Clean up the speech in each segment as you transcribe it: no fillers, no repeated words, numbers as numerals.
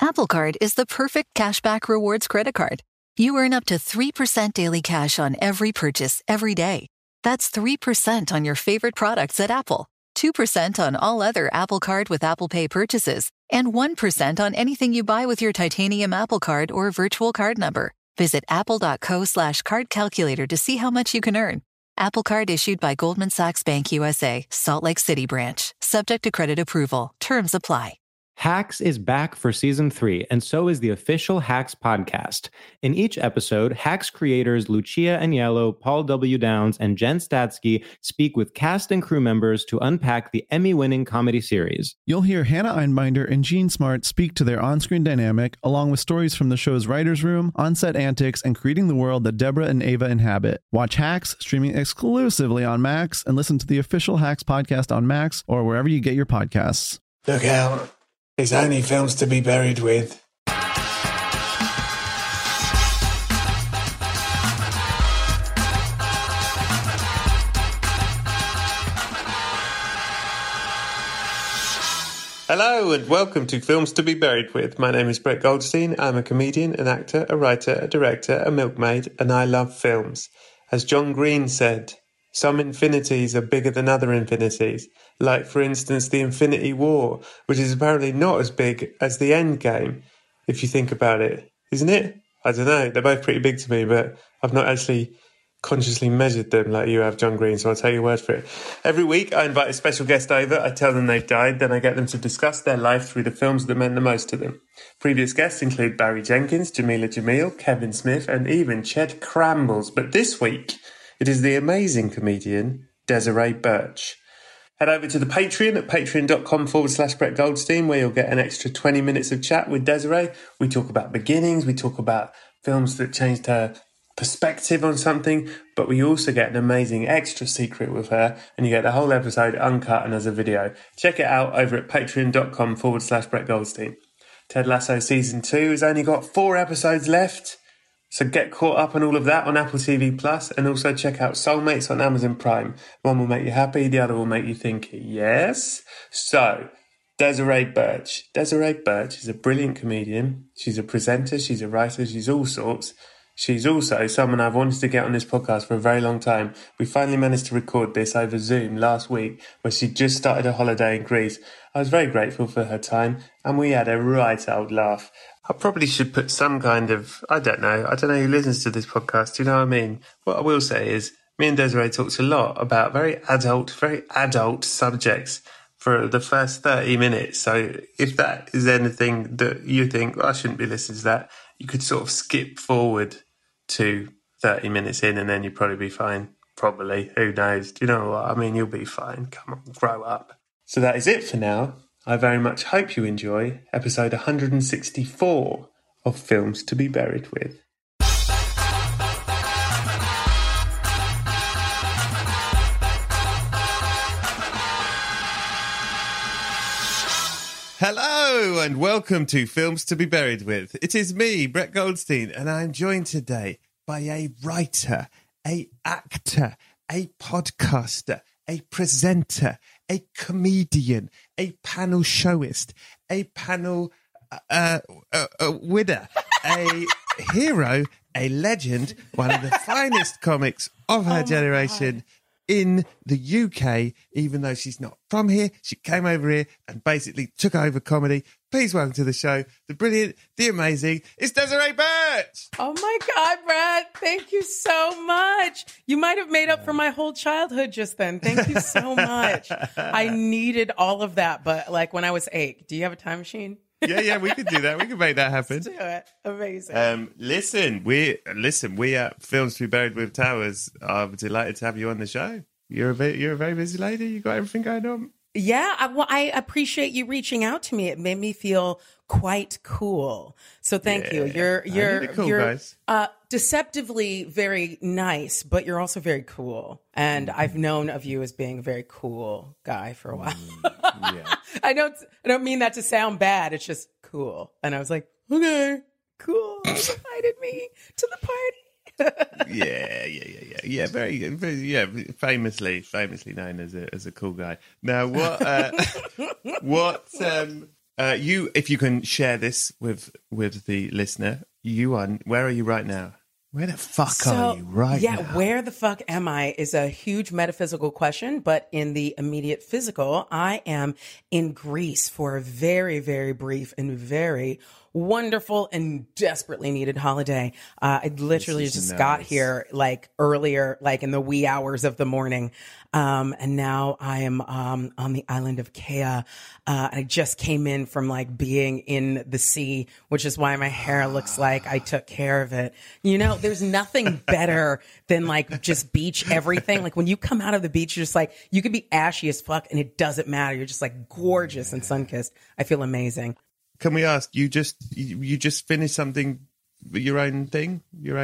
Apple Card is the perfect cashback rewards credit card. You earn up to 3% daily cash on every purchase every day. That's 3% on your favorite products at Apple, 2% on all other Apple Card with Apple Pay purchases, and 1% on anything you buy with your titanium Apple Card or virtual card number. Visit apple.co/card calculator to see how much you can earn. Apple Card issued by Goldman Sachs Bank USA, Salt Lake City branch. Subject to credit approval. Terms apply. Hacks is back for season 3, and so is the official Hacks podcast. In each episode, Hacks creators Lucia Aniello, Paul W. Downs, and Jen Statsky speak with cast and crew members to unpack the Emmy-winning comedy series. You'll hear Hannah Einbinder and Jean Smart speak to their on-screen dynamic, along with stories from the show's writer's room, on-set antics, and creating the world that Deborah and Ava inhabit. Watch Hacks, streaming exclusively on Max, and listen to the official Hacks podcast on Max or wherever you get your podcasts. Look out. It's only films to be buried with. Hello and welcome to Films to be Buried With. My name is Brett Goldstein. I'm a comedian, an actor, a writer, a director, a milkmaid, and I love films. As John Green said, some infinities are bigger than other infinities. Like, for instance, the Infinity War, which is apparently not as big as the End Game, if you think about it. Isn't it? I don't know. They're both pretty big to me, but I've not actually consciously measured them like you have, John Green, so I'll take your word for it. Every week, I invite a special guest over. I tell them they've died, then I get them to discuss their life through the films that meant the most to them. Previous guests include Barry Jenkins, Jamila Jamil, Kevin Smith, and even Ched Crambles. But this week, it is the amazing comedian Desiree Burch. Head over to the Patreon at patreon.com/Brett Goldstein, where you'll get an extra 20 minutes of chat with Desiree. We talk about beginnings, we talk about films that changed her perspective on something, but we also get an amazing extra secret with her, and you get the whole episode uncut and as a video. Check it out over at patreon.com/Brett Goldstein. Ted Lasso Season 2 has only got 4 episodes left. So get caught up on all of that on Apple TV Plus, and also check out Soulmates on Amazon Prime. One will make you happy, the other will make you think, yes? So, Desiree Burch. Desiree Burch is a brilliant comedian. She's a presenter, she's a writer, she's all sorts. She's also someone I've wanted to get on this podcast for a very long time. We finally managed to record this over Zoom last week, where she just started a holiday in Greece. I was very grateful for her time, and we had a right old laugh. I probably should put some kind of, I don't know who listens to this podcast, do you know what I mean? What I will say is, me and Desiree talked a lot about very adult subjects for the first 30 minutes. So if that is anything that you think, well, I shouldn't be listening to that, you could sort of skip forward to 30 minutes in and then you'd probably be fine. Probably. Who knows? Do you know what? I mean, you'll be fine. Come on, grow up. So that is it for now. I very much hope you enjoy episode 164 of Films to be Buried With. Hello and welcome to Films to be Buried With. It is me, Brett Goldstein, and I'm joined today by a writer, a actor, a podcaster, a presenter, a comedian, a panel showist, a panel winner, a hero, a legend, one of the finest comics of her generation in the UK, even though she's not from here. She came over here and basically took over comedy. Please welcome to the show, the brilliant, the amazing, it's Desiree Burch. Oh my God, Brad. Thank you so much. You might have made up for my whole childhood just then. Thank you so much. I needed all of that, but like when I was 8. Do you have a time machine? Yeah, we could do that. We could make that happen. Let's do it. Amazing. Listen, we at Films to be Buried With Towers are delighted to have you on the show. You're a very busy lady. You got everything going on. Yeah, I appreciate you reaching out to me. It made me feel quite cool. So thank you. You're guys. Deceptively very nice, but you're also very cool. And I've known of you as being a very cool guy for a while. Yeah. I don't mean that to sound bad. It's just cool. And I was like, okay, cool. You invited me to the party. Yeah. Very, famously known as a cool guy. Now, what if you can share this with the listener, where are you right now? Where the fuck are you right now? Yeah, where the fuck am I is a huge metaphysical question, but in the immediate physical, I am in Greece for a very, very brief and very wonderful and desperately needed holiday. I literally just got here like earlier, like in the wee hours of the morning. And now I am on the island of Kea. I just came in from like being in the sea, which is why my hair looks like I took care of it. You know, there's nothing better than like just beach everything. Like when you come out of the beach, you're just like, you could be ashy as fuck and it doesn't matter. You're just like gorgeous and sun-kissed. I feel amazing. Can we ask, you just finished something, your own thing?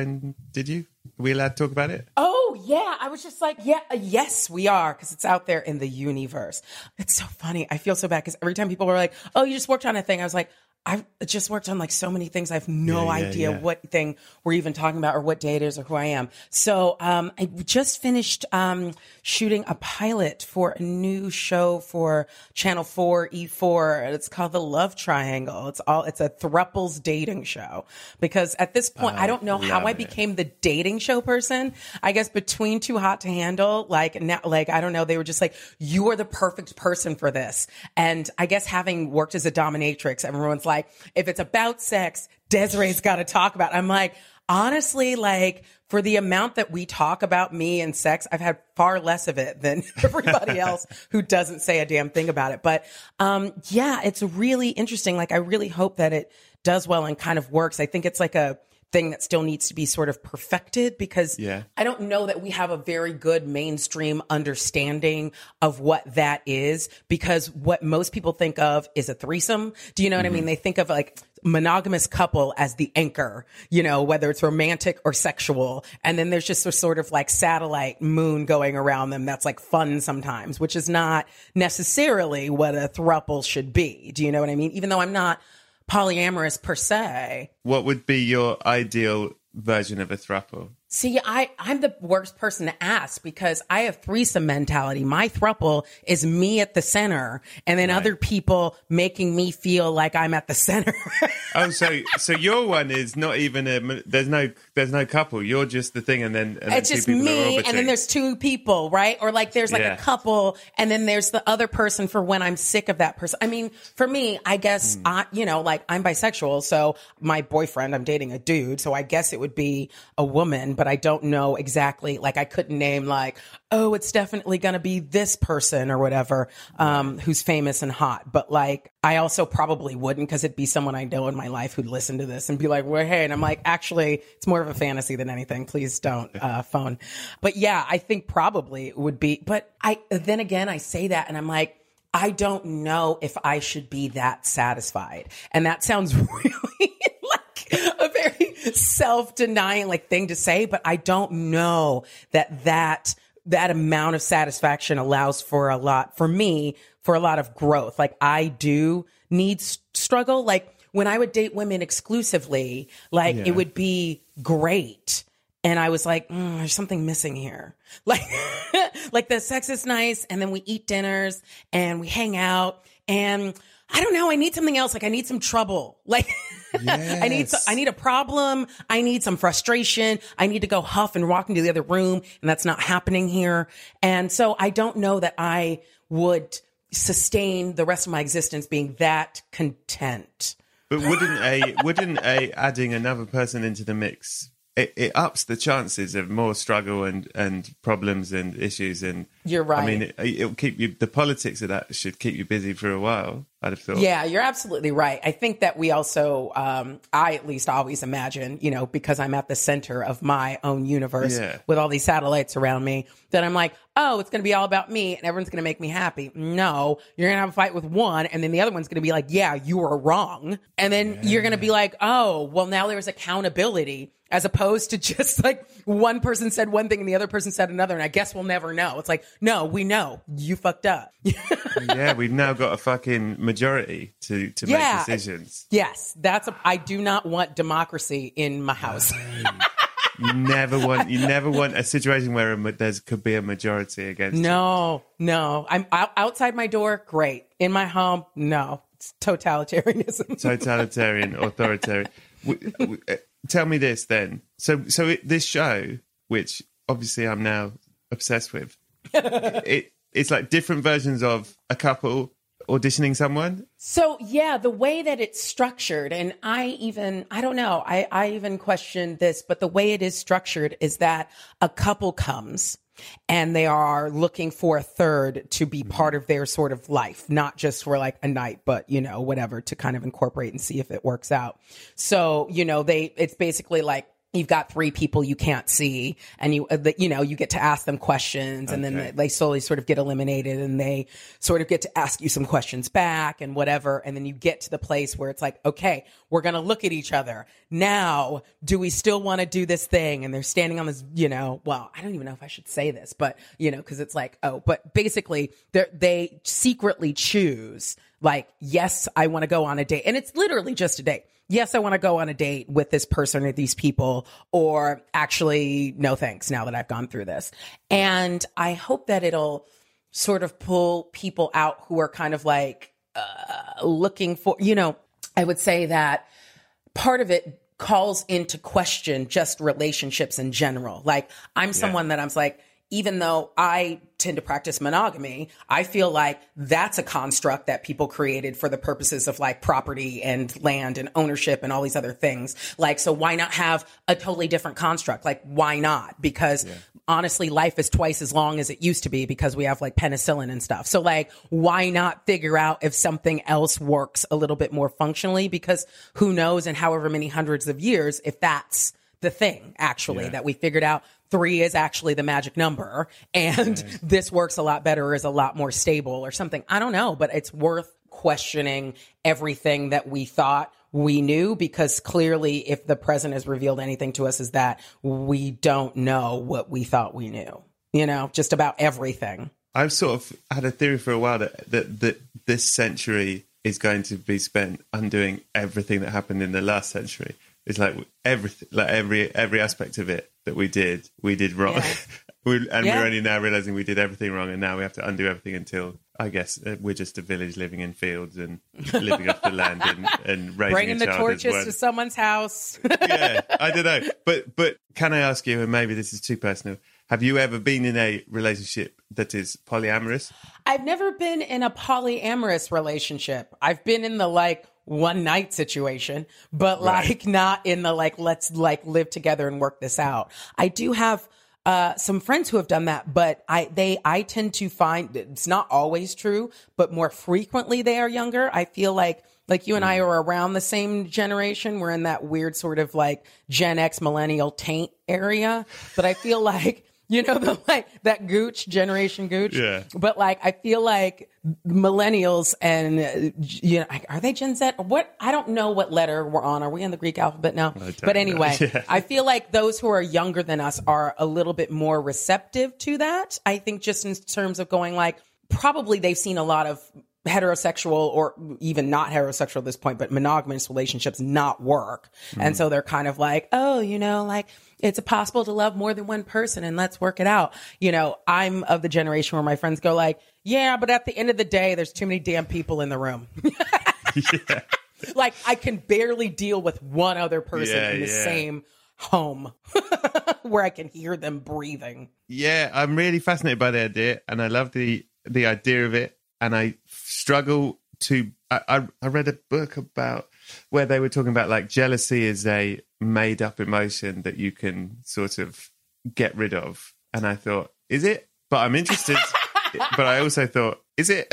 Did you? Are we allowed to talk about it? Oh, yeah. I was just like, yes, we are, because it's out there in the universe. It's so funny. I feel so bad because every time people were like, oh, you just worked on a thing, I was like, I've just worked on like so many things. I have no idea what thing we're even talking about or what day it is or who I am. So I just finished shooting a pilot for a new show for Channel 4 E4. It's called The Love Triangle. It's a throuples dating show, because at this point I don't know how I became the dating show person. I guess between Too Hot to Handle, like now, like I don't know, they were just like, you are the perfect person for this. And I guess having worked as a dominatrix, everyone's like, if it's about sex, Desiree's got to talk about it. I'm like, honestly, like for the amount that we talk about me and sex, I've had far less of it than everybody else who doesn't say a damn thing about it. But yeah, it's really interesting. Like I really hope that it does well and kind of works. I think it's like a thing that still needs to be sort of perfected, because I don't know that we have a very good mainstream understanding of what that is, because what most people think of is a threesome. Do you know what I mean? They think of like monogamous couple as the anchor, you know, whether it's romantic or sexual. And then there's just a sort of like satellite moon going around them that's like fun sometimes, which is not necessarily what a throuple should be. Do you know what I mean? Even though I'm not polyamorous per se. What would be your ideal version of a throuple? See, I'm the worst person to ask, because I have threesome mentality. My throuple is me at the center, and then other people making me feel like I'm at the center. Oh, so your one is not even there's no couple. You're just the thing, and then it's just me, and then there's two people, right? Or like there's like a couple, and then there's the other person for when I'm sick of that person. I mean, for me, I guess like I'm bisexual, so my boyfriend, I'm dating a dude, so I guess it would be a woman, but I don't know exactly. Like I couldn't name like, oh, it's definitely going to be this person or whatever, who's famous and hot. But like, I also probably wouldn't, because it'd be someone I know in my life who'd listen to this and be like, well, hey, and I'm like, actually, it's more of a fantasy than anything. Please don't phone. But yeah, I think probably it would be. But then again, I say that and I'm like, I don't know if I should be that satisfied. And that sounds really a very self-denying like thing to say, but I don't know that amount of satisfaction allows for a lot, for me, for a lot of growth. Like I do need struggle. Like when I would date women exclusively, like it would be great. And I was like, there's something missing here. Like, like the sex is nice. And then we eat dinners and we hang out, and I don't know. I need something else. Like I need some trouble. Like I need a problem. I need some frustration. I need to go huff and walk into the other room, and that's not happening here. And so I don't know that I would sustain the rest of my existence being that content. But wouldn't adding another person into the mix, it ups the chances of more struggle and problems and issues. And you're right. I mean, it'll keep you. The politics of that should keep you busy for a while, I'd have thought. Yeah, you're absolutely right. I think that we also, I at least always imagine, you know, because I'm at the center of my own universe with all these satellites around me, that I'm like, oh, it's going to be all about me and everyone's going to make me happy. No, you're going to have a fight with one, and then the other one's going to be like, yeah, you were wrong. And then you're going to be like, oh, well, now there's accountability, as opposed to just like one person said one thing and the other person said another, and I guess we'll never know. It's like, no, we know you fucked up. Yeah, we've now got a fucking majority to make decisions. Yes, I do not want democracy in my house. You never want a situation where could be a majority against you. No. I'm outside my door, great. In my home, no. totalitarianism. Totalitarian, authoritarian. Tell me this then. So this show, which obviously I'm now obsessed with, it's like different versions of a couple auditioning someone. So yeah, the way that it's structured, and I don't know, I even questioned this, but the way it is structured is that a couple comes and they are looking for a third to be part of their sort of life, not just for like a night, but, you know, whatever, to kind of incorporate and see if it works out. So, you know, it's basically like, you've got 3 people you can't see, and you get to ask them questions, and then they slowly sort of get eliminated, and they sort of get to ask you some questions back and whatever. And then you get to the place where it's like, okay, we're going to look at each other. Now, do we still want to do this thing? And they're standing on this, you know, well, I don't even know if I should say this, but, you know, because it's like, but basically they secretly choose, like, yes, I want to go on a date. And it's literally just a date. Yes, I want to go on a date with this person or these people, or actually, no thanks, now that I've gone through this. And I hope that it'll sort of pull people out who are kind of like looking for, you know, I would say that part of it calls into question just relationships in general. Like, I'm someone that I'm like, even though I tend to practice monogamy, I feel like that's a construct that people created for the purposes of like property and land and ownership and all these other things. Like, so why not have a totally different construct? Like, why not? Because honestly, life is twice as long as it used to be because we have like penicillin and stuff. So like, why not figure out if something else works a little bit more functionally? Because who knows in however many hundreds of years, if that's the thing actually that we figured out 3 is actually the magic number, and this works a lot better, or is a lot more stable or something. I don't know, but it's worth questioning everything that we thought we knew, because clearly if the present has revealed anything to us is that we don't know what we thought we knew, you know, just about everything. I've sort of had a theory for a while that this century is going to be spent undoing everything that happened in the last century. It's like everything, like every aspect of it that we did wrong. Yeah. We're only now realizing we did everything wrong, and now we have to undo everything until, I guess, we're just a village living in fields and living off the land and raising bringing a child the torches to someone's house. Yeah, I don't know. But can I ask you, and maybe this is too personal, have you ever been in a relationship that is polyamorous? I've never been in a polyamorous relationship. I've been in the like one night situation, but like not in the like, let's like live together and work this out. I do have some friends who have done that, but I tend to find it's not always true, but more frequently they are younger. I feel like you and I are around the same generation. We're in that weird sort of like Gen X millennial taint area, but I feel like, you know, the like that gooch, generation gooch. Yeah. But like, I feel like millennials and, you know, are they Gen Z? What? I don't know what letter we're on. Are we in the Greek alphabet now? But anyway, I feel like those who are younger than us are a little bit more receptive to that. I think just in terms of going like, probably they've seen a lot of heterosexual or even not heterosexual at this point, but monogamous relationships not work. And so they're kind of like, oh, you know, like it's possible to love more than one person and let's work it out. You know, I'm of the generation where my friends go like, yeah, but at the end of the day, there's too many damn people in the room. Like I can barely deal with one other person in the same home where I can hear them breathing. Yeah, I'm really fascinated by the idea, and I love the idea of it. And I struggle to, I read a book about where they were talking about like jealousy is a made up emotion that you can sort of get rid of. And I thought, is it? But I'm interested. But I also thought, is it?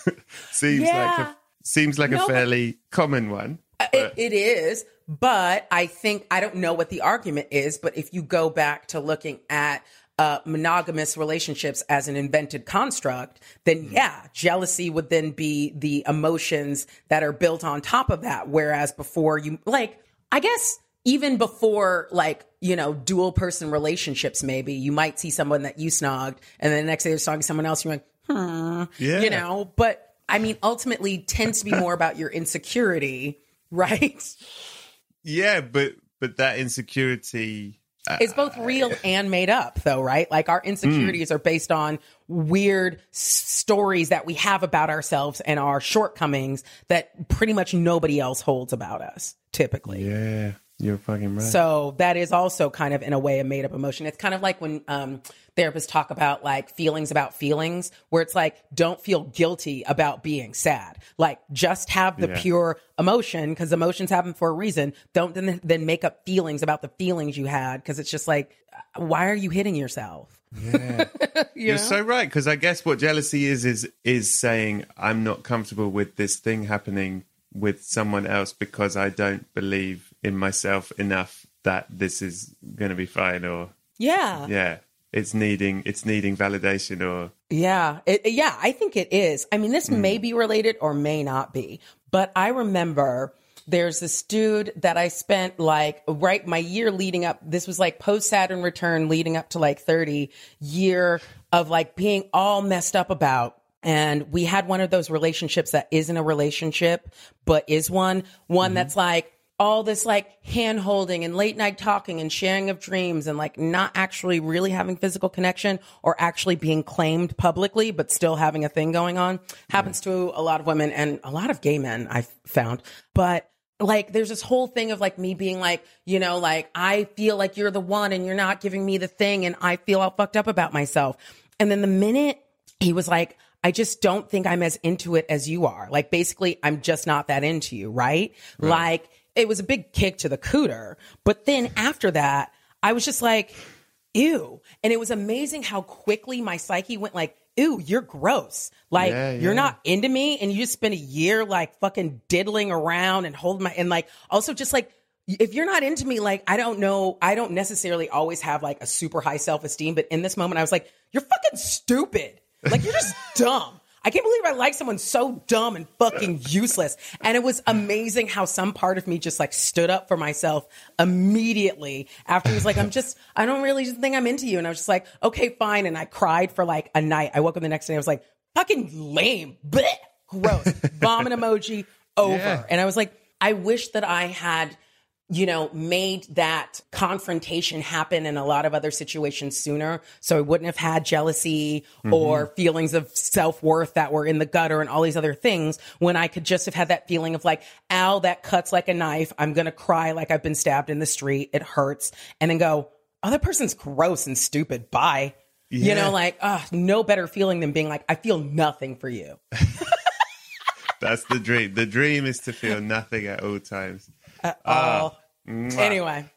Seems like a fairly common one. It is. But I think, I don't know what the argument is, but if you go back to looking at monogamous relationships as an invented construct, then jealousy would then be the emotions that are built on top of that. Whereas before you, like, I guess even before, like, you know, dual person relationships, maybe you might see someone that you snogged and then the next day they're snogging someone else. You're like, you know, but I mean, ultimately tends to be more about your insecurity, right? Yeah. But that insecurity, It's both real and made up, though, right? Like our insecurities are based on weird stories that we have about ourselves and our shortcomings that pretty much nobody else holds about us, typically. Yeah, you're fucking right. So that is also kind of, in a way, a made up emotion. It's kind of like when therapists talk about like feelings about feelings, where it's like, don't feel guilty about being sad. Like, just have the pure emotion, because emotions happen for a reason. Don't then make up feelings about the feelings you had, because it's just like, why are you hitting yourself? Yeah. You're so right, because I guess what jealousy is saying, I'm not comfortable with this thing happening with someone else because I don't believe in myself enough that this is going to be fine, or it's needing validation, or I think it is. I mean, this may be related or may not be, but I remember there's this dude that I spent like my year leading up. This was like post Saturn return, leading up to like 30 year of like being all messed up about. And we had one of those relationships that isn't a relationship, but is one that's like all this like hand holding and late night talking and sharing of dreams and like not actually really having physical connection or actually being claimed publicly, but still having a thing going on. Happens to a lot of women and a lot of gay men, I've found. But like, there's this whole thing of like me being like, you know, like, I feel like you're the one and you're not giving me the thing. And I feel all fucked up about myself. And then the minute he was like, I just don't think I'm as into it as you are. Like, basically, I'm just not that into you. Right? Like, it was a big kick to the cooter. But then after that, I was just like, ew. And it was amazing how quickly my psyche went like, ew, you're gross. Like, you're not into me. And you just spent a year like fucking diddling around and holding and like, also just like, if you're not into me, like, I don't know, I don't necessarily always have like a super high self-esteem. But in this moment, I was like, you're fucking stupid. Like, you're just dumb. I can't believe I like someone so dumb and fucking useless. And it was amazing how some part of me just like stood up for myself immediately after he was like, I don't really think I'm into you. And I was just like, okay, fine. And I cried for like a night. I woke up the next day and I was like, fucking lame. Blech, gross. Vomit emoji over. Yeah. And I was like, I wish that I had, you know, made that confrontation happen in a lot of other situations sooner. So I wouldn't have had jealousy or feelings of self-worth that were in the gutter and all these other things, when I could just have had that feeling of like, ow, that cuts like a knife. I'm going to cry like I've been stabbed in the street. It hurts. And then go, oh, that person's gross and stupid. Bye. Yeah. You know, like, no better feeling than being like, I feel nothing for you. That's the dream. The dream is to feel nothing at all times. Anyway.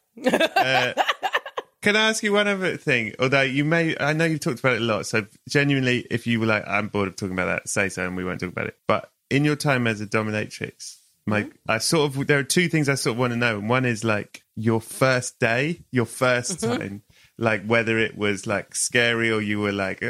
Can I ask you one other thing? Although I know you've talked about it a lot. So genuinely, if you were like, I'm bored of talking about that, say so and we won't talk about it. But in your time as a dominatrix, there are two things I sort of want to know. And one is like your first day, your first time, like whether it was like scary or you were like,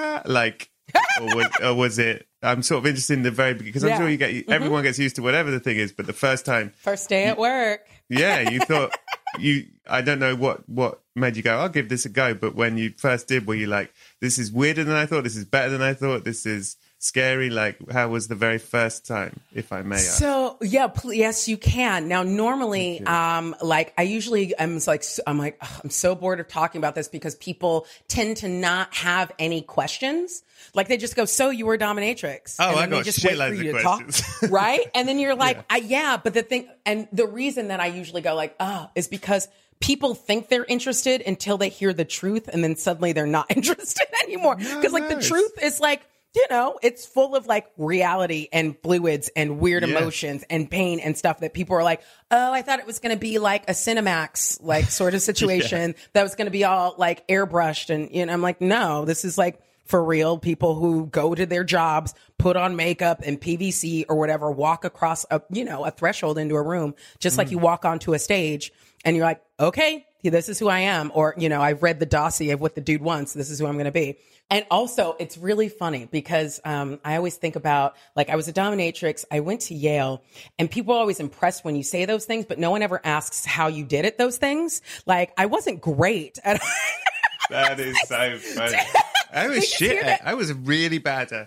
or was it, I'm sort of interested in the very beginning, because I'm sure everyone gets used to whatever the thing is, but the first time. First day at work. Yeah, you thought, I don't know what made you go, I'll give this a go. But when you first did, were you like, this is weirder than I thought, this is better than I thought, this is scary? Like, how was the very first time, if I may ask? So, yes, you can. Now, normally, like, I usually I'm so bored of talking about this because people tend to not have any questions. Like, they just go, so you were a dominatrix. Oh, I got shitloads of questions. Right? And then you're like, but the thing, and the reason that I usually go like, is because people think they're interested until they hear the truth, and then suddenly they're not interested anymore. Because the truth is like, you know, it's full of like reality and fluids and weird emotions and pain and stuff that people are like, oh, I thought it was going to be like a Cinemax like sort of situation that was going to be all like airbrushed. And, you know, I'm like, no, this is like for real people who go to their jobs, put on makeup and PVC or whatever, walk across a threshold into a room, just like you walk onto a stage and you're like, okay, this is who I am. Or, you know, I've read the dossier of what the dude wants. This is who I'm going to be. And also, it's really funny because I always think about, like, I was a dominatrix. I went to Yale, and people are always impressed when you say those things, but no one ever asks how you did it, those things. Like, I wasn't great at That is so funny. I was shit at it. I was really bad at it.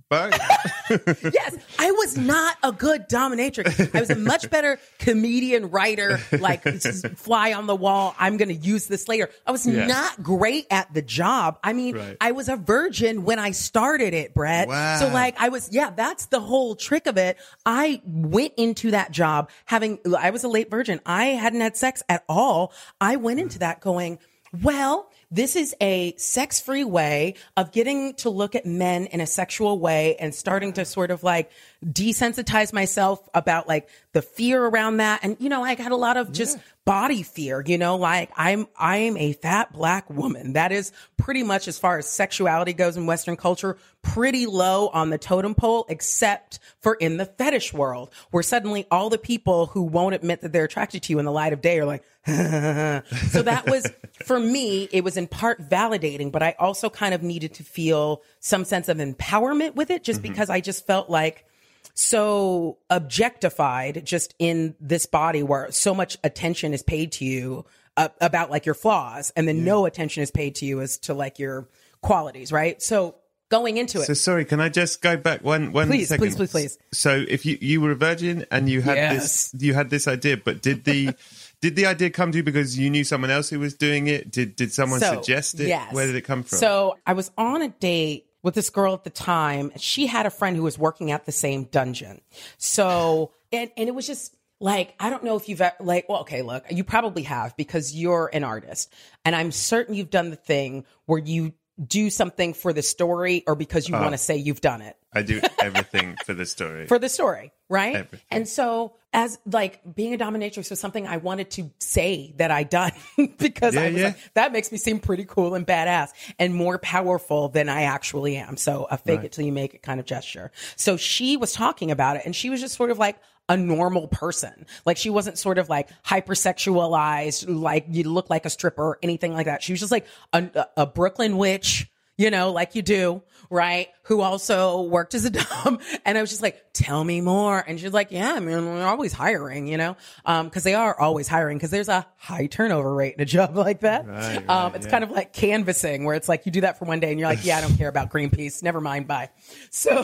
both. Yes, I was not a good dominatrix. I was a much better comedian, writer, like fly on the wall. I'm going to use this later. I was not great at the job. I mean, I was a virgin when I started it, Brett. Wow. So like that's the whole trick of it. I went into that job I was a late virgin. I hadn't had sex at all. I went into that going, well, this is a sex-free way of getting to look at men in a sexual way and starting to sort of like desensitize myself about like the fear around that. And, you know, I had a lot of just body fear, you know, like I'm a fat black woman. That is pretty much, as far as sexuality goes in Western culture, pretty low on the totem pole, except for in the fetish world, where suddenly all the people who won't admit that they're attracted to you in the light of day are like, so that was, for me, it was in part validating, but I also kind of needed to feel some sense of empowerment with it, just because I just felt like so objectified just in this body where so much attention is paid to you about like your flaws, and then no attention is paid to you as to like your qualities, right? So going into it. So sorry, can I just go back one second? Please. So if you were a virgin and you had this idea, but did the idea come to you because you knew someone else who was doing it? Did someone suggest it? Yes. Where did it come from? So I was on a date with this girl at the time. She had a friend who was working at the same dungeon. So, and it was just like, I don't know if you've like, well, okay, look, you probably have, because you're an artist, and I'm certain you've done the thing where you do something for the story or because you want to say you've done it. I do everything for the story. For the story, right? Everything. And so as like being a dominatrix was something I wanted to say that I'd done because I was like, that makes me seem pretty cool and badass and more powerful than I actually am. So a fake it till you make it kind of gesture. So she was talking about it, and she was just sort of like a normal person. Like, she wasn't sort of like hypersexualized, like you look like a stripper or anything like that. She was just like a Brooklyn witch, you know, like you do, right? Who also worked as a dom. And I was just like, tell me more. And she's like, yeah, I mean, we're always hiring, you know, cause they are always hiring, cause there's a high turnover rate in a job like that. It's kind of like canvassing, where it's like you do that for one day and you're like, yeah, I don't care about Greenpeace. Never mind. Bye. So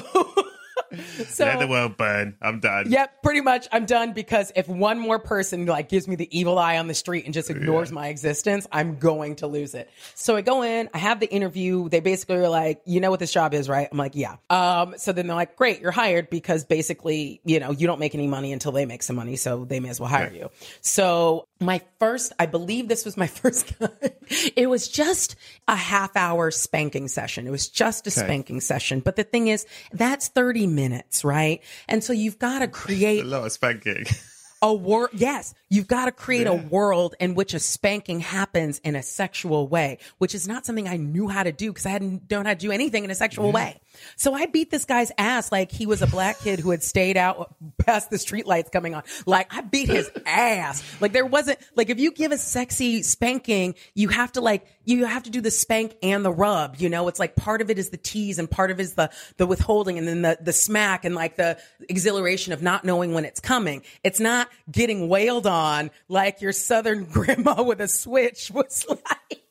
let the world burn. I'm done. Yep, pretty much. I'm done, because if one more person like gives me the evil eye on the street and just ignores my existence, I'm going to lose it. So I go in, I have the interview. They basically are like, you know what this job is, right? I'm like, yeah. So then they're like, great, you're hired, because basically, you know, you don't make any money until they make some money, so they may as well hire you. So I believe this was my first guy. It was just a half-hour spanking session. It was just a spanking session. But the thing is, that's 30 minutes, right? And so you've got to create a lot of spanking. Yes, you've got to create a world in which a spanking happens in a sexual way, which is not something I knew how to do, because I hadn't known how to do anything in a sexual way. So I beat this guy's ass like he was a black kid who had stayed out past the streetlights coming on. Like, I beat his ass. Like, there wasn't, like, if you give a sexy spanking, you have to do the spank and the rub, you know? It's like part of it is the tease and part of it is the withholding, and then the smack and like the exhilaration of not knowing when it's coming. It's not getting wailed on like your Southern grandma with a switch was like.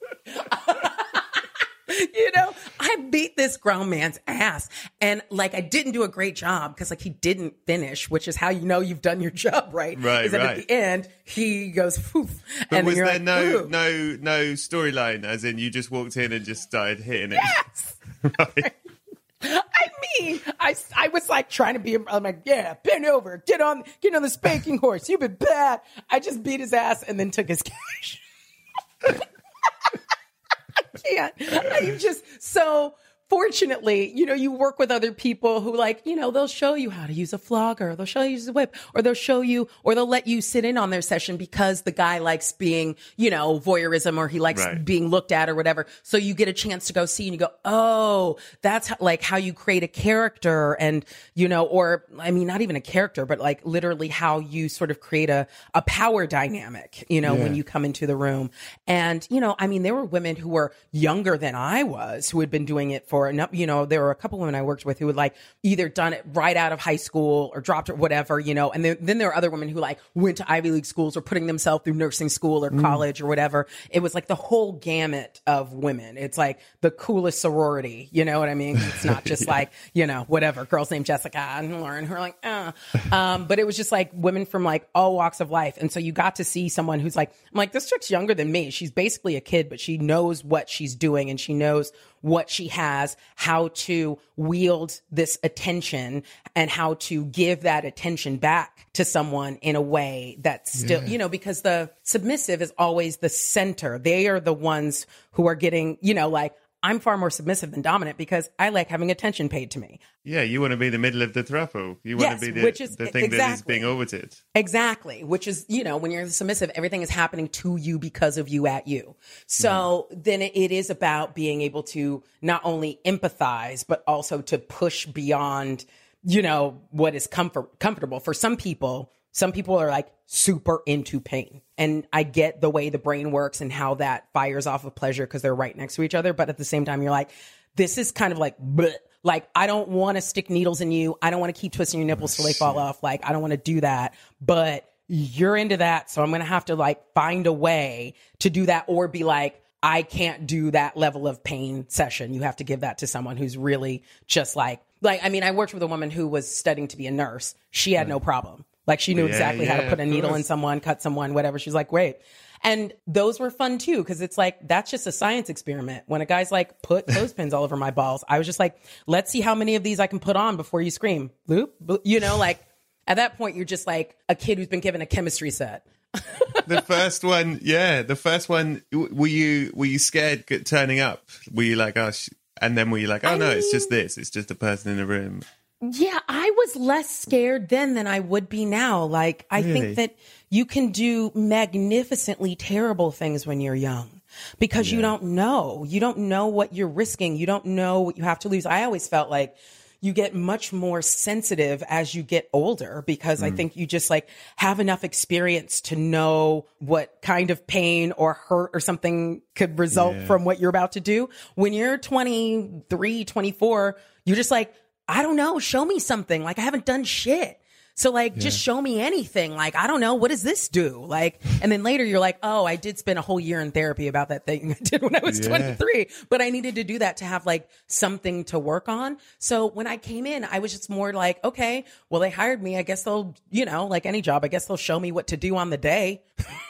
You know, I beat this grown man's ass, and like, I didn't do a great job because like he didn't finish, which is how you know you've done your job right. Is that at the end he goes, poof, but and was then you're there like, no storyline, as in you just walked in and just started hitting it? Yes. Right. I mean, I was like trying to be, I'm like, yeah, bend over, get on the spanking horse. You've been bad. I just beat his ass and then took his cash. I'm just so fortunately, you know, you work with other people who, like, you know, they'll show you how to use a flogger, they'll show you use a whip, or they'll let you sit in on their session because the guy likes being, you know, voyeurism, or he likes being looked at or whatever. So you get a chance to go see and you go, oh, that's how you create a character. And, you know, or I mean, not even a character, but like literally how you sort of create a power dynamic, you know, when you come into the room. And, you know, I mean, there were women who were younger than I was who had been doing it for or, you know, there were a couple women I worked with who would like either done it right out of high school or dropped it, whatever, you know, and then there are other women who like went to Ivy League schools or putting themselves through nursing school or college or whatever. It was like the whole gamut of women. It's like the coolest sorority, you know what I mean? It's not just like, you know, whatever, girls named Jessica and Lauren who are like, but it was just like women from like all walks of life. And so you got to see someone who's like, I'm like, this chick's younger than me. She's basically a kid, but she knows what she's doing and she knows what she has, how to wield this attention and how to give that attention back to someone in a way that's still, you know, because the submissive is always the center. They are the ones who are getting, you know, like, I'm far more submissive than dominant because I like having attention paid to me. Yeah, you want to be the middle of the thruple. You want to be the thing that is being orbited. Exactly, which is, you know, when you're submissive, everything is happening to you because of you at you. So then it is about being able to not only empathize, but also to push beyond, you know, what is comfortable. For some people are like super into pain. And I get the way the brain works and how that fires off of pleasure because they're right next to each other. But at the same time, you're like, this is kind of like, bleh. Like, I don't want to stick needles in you. I don't want to keep twisting your nipples till they fall off. Like, I don't want to do that. But you're into that. So I'm going to have to like find a way to do that or be like, I can't do that level of pain session. You have to give that to someone who's really just like, I mean, I worked with a woman who was studying to be a nurse. She had no problem. Like she knew exactly how to put a needle in someone, cut someone, whatever. She's like, great. And those were fun too, because it's like, that's just a science experiment. When a guy's like, put clothespins all over my balls, I was just like, let's see how many of these I can put on before you scream. Bloop, bloop. You know, like at that point, you're just like a kid who's been given a chemistry set. The first one, were you scared turning up? Were you like, oh, and then were you like, oh no, it's just this. It's just a person in a room. Yeah, I was less scared then than I would be now. Like, I think that you can do magnificently terrible things when you're young because you don't know. You don't know what you're risking. You don't know what you have to lose. I always felt like you get much more sensitive as you get older because I think you just like have enough experience to know what kind of pain or hurt or something could result from what you're about to do. When you're 23, 24, you're just like, I don't know. Show me something. Like I haven't done shit. So like, just show me anything. Like, I don't know. What does this do? Like, and then later you're like, oh, I did spend a whole year in therapy about that thing I did when I was 23, but I needed to do that to have like something to work on. So when I came in, I was just more like, okay, well, they hired me. I guess they'll, you know, like any job, I guess they'll show me what to do on the day.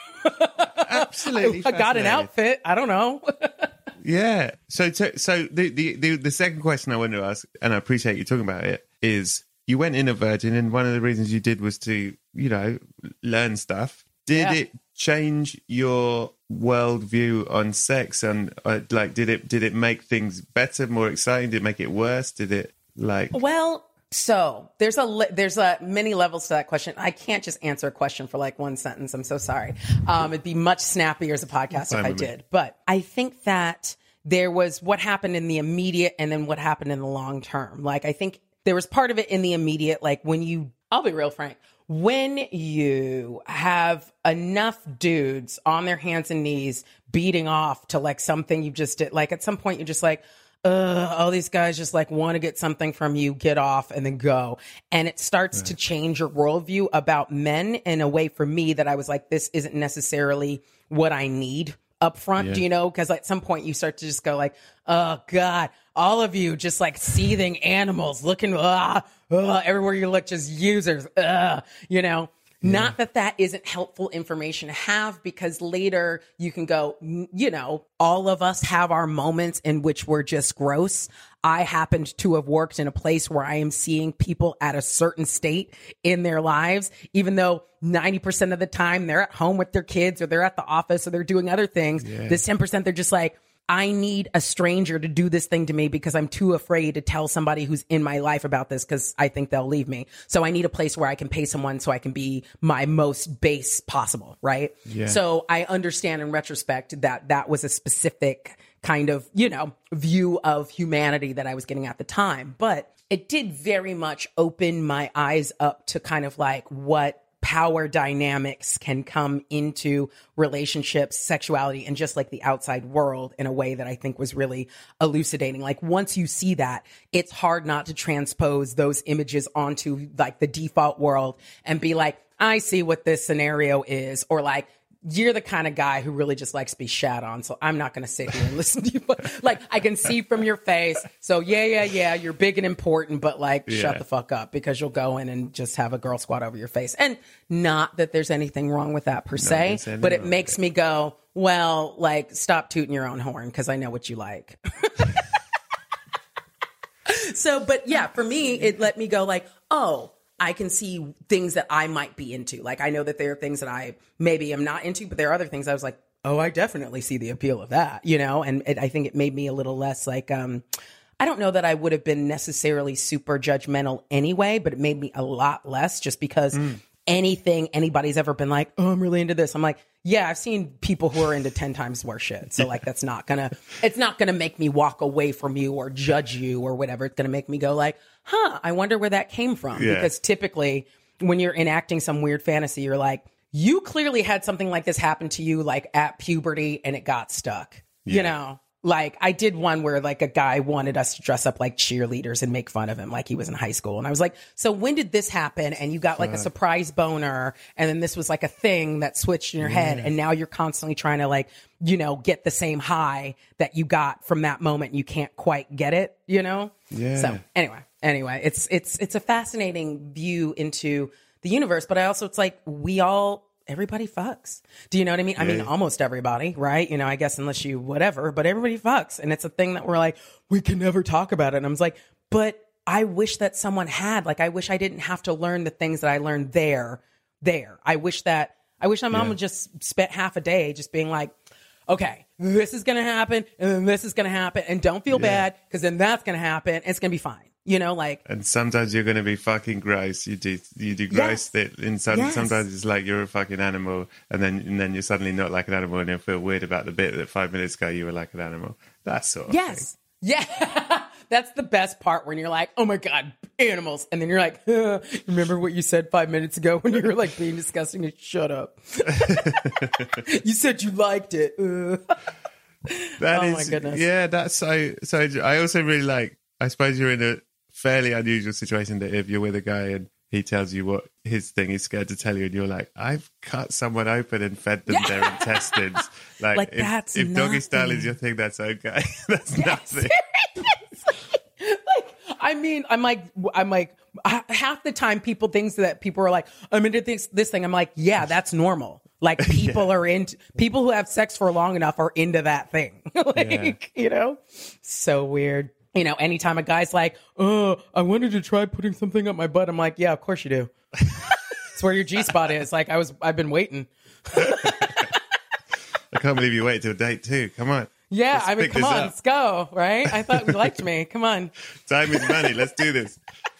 Absolutely. I got an outfit. I don't know. Yeah. So the second question I wanted to ask, and I appreciate you talking about it, is you went in a virgin, and one of the reasons you did was to, you know, learn stuff. Did it change your worldview on sex? And like, did it make things better, more exciting? Did it make it worse? Did it like? Well, so there's a many levels to that question. I can't just answer a question for like one sentence. I'm so sorry. It'd be much snappier as a podcast if I did. But I think that there was what happened in the immediate and then what happened in the long term. Like, I think there was part of it in the immediate, like I'll be real frank, when you have enough dudes on their hands and knees beating off to like something you just did, like at some point you're just like, all these guys just like want to get something from you, get off and then go. And it starts to change your worldview about men in a way for me that I was like, this isn't necessarily what I need up front, you know, because at some point you start to just go like, oh God, all of you just like seething animals looking, everywhere you look, just users, you know. Not that that isn't helpful information to have, because later you can go, you know, all of us have our moments in which we're just gross. I happened to have worked in a place where I am seeing people at a certain state in their lives, even though 90% of the time they're at home with their kids or they're at the office or they're doing other things. This 10%, they're just like, I need a stranger to do this thing to me because I'm too afraid to tell somebody who's in my life about this because I think they'll leave me. So I need a place where I can pay someone so I can be my most base possible, right? So I understand in retrospect that that was a specific kind of, you know, view of humanity that I was getting at the time. But it did very much open my eyes up to kind of like what power dynamics can come into relationships, sexuality, and just like the outside world in a way that I think was really elucidating. Like once you see that, it's hard not to transpose those images onto like the default world and be like, I see what this scenario is, or like, you're the kind of guy who really just likes to be shat on. So I'm not going to sit here and listen to you. But like, I can see from your face. So yeah. You're big and important, but like, shut the fuck up, because you'll go in and just have a girl squat over your face. And not that there's anything wrong with that per se, but it makes me go, well, like, stop tooting your own horn, because I know what you like. So, but yeah, for me, it let me go like, oh, I can see things that I might be into. Like, I know that there are things that I maybe am not into, but there are other things I was like, oh, I definitely see the appeal of that, you know? And I think it made me a little less like, I don't know that I would have been necessarily super judgmental anyway, but it made me a lot less, just because anything anybody's ever been like, oh, I'm really into this. I'm like, yeah, I've seen people who are into 10 times worse shit. So like, it's not gonna make me walk away from you or judge you or whatever. It's gonna make me go like, I wonder where that came from. Yeah. Because typically when you're enacting some weird fantasy, you're like, you clearly had something like this happen to you like at puberty and it got stuck, you know? Like, I did one where like a guy wanted us to dress up like cheerleaders and make fun of him like he was in high school. And I was like, so when did this happen? And you got like a surprise boner, and then this was like a thing that switched in your head, and now you're constantly trying to like, you know, get the same high that you got from that moment, and you can't quite get it, you know? Yeah. So anyway, it's a fascinating view into the universe, but it's like everybody fucks. Do you know what I mean? I mean, almost everybody, right? You know, I guess unless you whatever, but everybody fucks. And it's a thing that we're like, we can never talk about it. And I was like, but I wish that someone had, like, I wish I didn't have to learn the things that I learned there. I wish my mom would just spent half a day just being like, okay, this is going to happen, and then this is going to happen, and don't feel bad, because then that's going to happen, and it's going to be fine. You know, like, and sometimes you're going to be fucking gross. You do gross that, and sometimes it's like you're a fucking animal, and then you're suddenly not like an animal, and you feel weird about the bit that 5 minutes ago you were like an animal. That sort of thing. Yeah. That's the best part, when you're like, oh my God, animals. And then you're like, remember what you said 5 minutes ago when you were like being disgusting? And shut up. You said you liked it. My goodness. Yeah, that's so I also really like, I suppose you're in a fairly unusual situation that if you're with a guy and he tells you what his thing he's scared to tell you, and you're like, I've cut someone open and fed them their intestines. Like if doggy style is your thing, that's okay. That's nothing. Like, I mean, I'm like, half the time people are like, I'm into this thing. I'm like, yeah, that's normal. Like, people people who have sex for long enough are into that thing. You know, so weird. You know, anytime a guy's like, oh, I wanted to try putting something up my butt, I'm like, yeah, of course you do. It's where your G-spot is. Like, I've been waiting. I can't believe you waited till date 2. Come on. Yeah, I mean, come on, let's go, right? I thought you liked me. Come on. Time is money. Let's do this.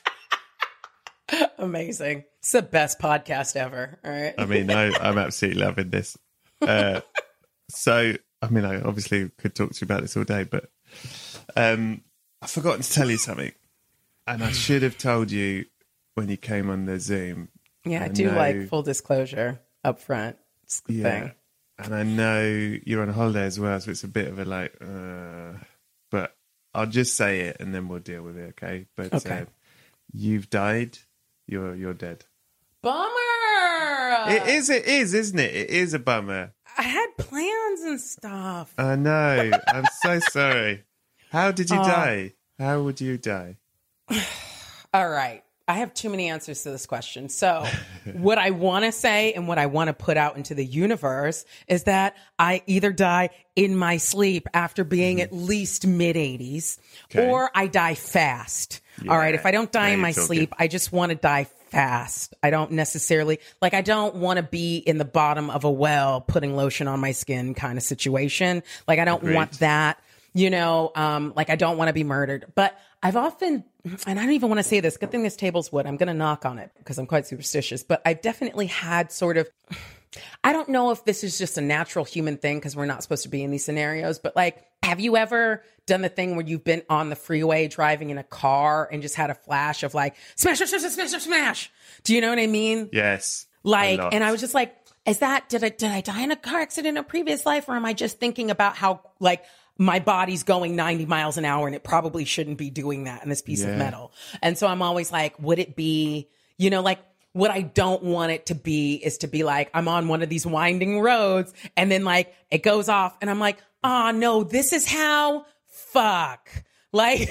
Amazing. It's the best podcast ever, all right? I mean, I'm absolutely loving this. So, I mean, I obviously could talk to you about this all day, but I've forgotten to tell you something, and I should have told you when you came on the Zoom. Yeah, I do like full disclosure up front. It's the thing. And I know you're on holiday as well, so it's a bit of a like, but I'll just say it and then we'll deal with it, okay? But you've died. You're dead. Bummer. It is, isn't it? It is a bummer. I had plans and stuff. I know. I'm so sorry. How did you die? How would you die? All right. I have too many answers to this question. So what I want to say and what I want to put out into the universe is that I either die in my sleep after being at least mid-80s, or I die fast. Yeah. All right. If I don't die in my sleep, I just want to die fast. I don't necessarily, like, I don't want to be in the bottom of a well putting lotion on my skin kind of situation. Like, I don't want that, you know, like, I don't want to be murdered. But I've often, and I don't even want to say this, good thing this table's wood, I'm going to knock on it because I'm quite superstitious, but I've definitely had sort of, I don't know if this is just a natural human thing because we're not supposed to be in these scenarios, but like, have you ever done the thing where you've been on the freeway driving in a car and just had a flash of like, smash, smash, smash, smash, smash? Do you know what I mean? Yes. Like, A lot. and I was just like, did I die in a car accident in a previous life? Or am I just thinking about how, like, my body's going 90 miles an hour and it probably shouldn't be doing that in this piece of metal. And so I'm always like, would it be, you know, like what I don't want it to be is to be like, I'm on one of these winding roads and then like it goes off and I'm like, oh no, this is how, fuck. Like,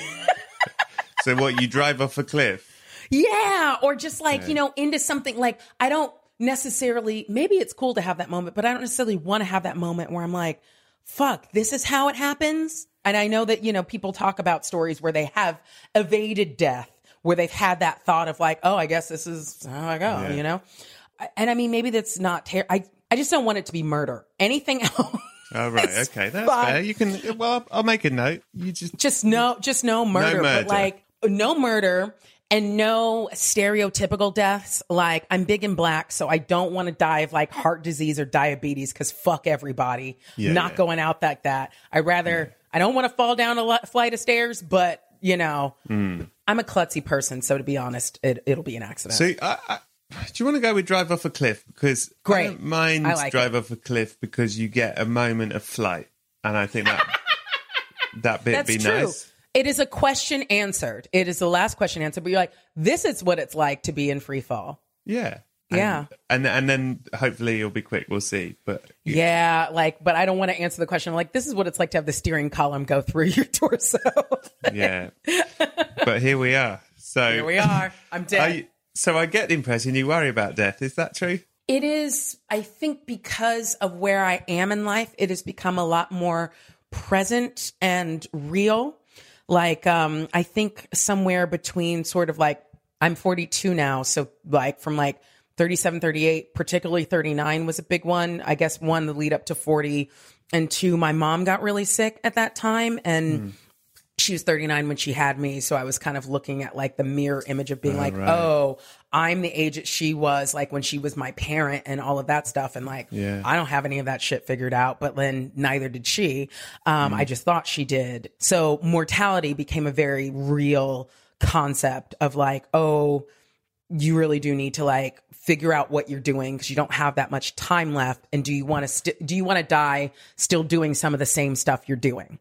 So what, you drive off a cliff? yeah. Or just like, you know, into something like, I don't necessarily, maybe it's cool to have that moment, but I don't necessarily want to have that moment where I'm like, fuck, this is how it happens. And I know that, you know, people talk about stories where they have evaded death, where they've had that thought of like, oh, I guess this is how I go, you know? And I mean, maybe that's not, I just don't want it to be murder. Anything else. Oh, right. Okay. That's fair. You can, well, I'll make a note. You just no murder, but like no murder. And no stereotypical deaths. Like, I'm big and black, so I don't want to die of like heart disease or diabetes because fuck everybody. Not going out like that. I don't want to fall down a flight of stairs, but, you know, I'm a klutzy person. So to be honest, it'll be an accident. So, do you want to go with drive off a cliff? Because I don't mind drive off a cliff because you get a moment of flight. And I think that bit be true. nice. It is a question answered. It is the last question answered, but you're like, this is what it's like to be in free fall. Yeah. Yeah. And then hopefully you'll be quick. We'll see. But yeah, like, but I don't want to answer the question. Like, this is what it's like to have the steering column go through your torso. Yeah. But here we are. So here we are. I'm dead. So I get the impression you worry about death. Is that true? It is, I think, because of where I am in life, it has become a lot more present and real. Like, I think somewhere between sort of like, I'm 42 now. So like from like 37, 38, particularly 39 was a big one. I guess one, the lead up to 40, and two, my mom got really sick at that time. And she was 39 when she had me. So I was kind of looking at like the mirror image of being oh, I'm the age that she was like when she was my parent and all of that stuff. And like, I don't have any of that shit figured out, but then neither did she. I just thought she did. So mortality became a very real concept of like, oh, you really do need to like figure out what you're doing because you don't have that much time left. And do you want to die still doing some of the same stuff you're doing?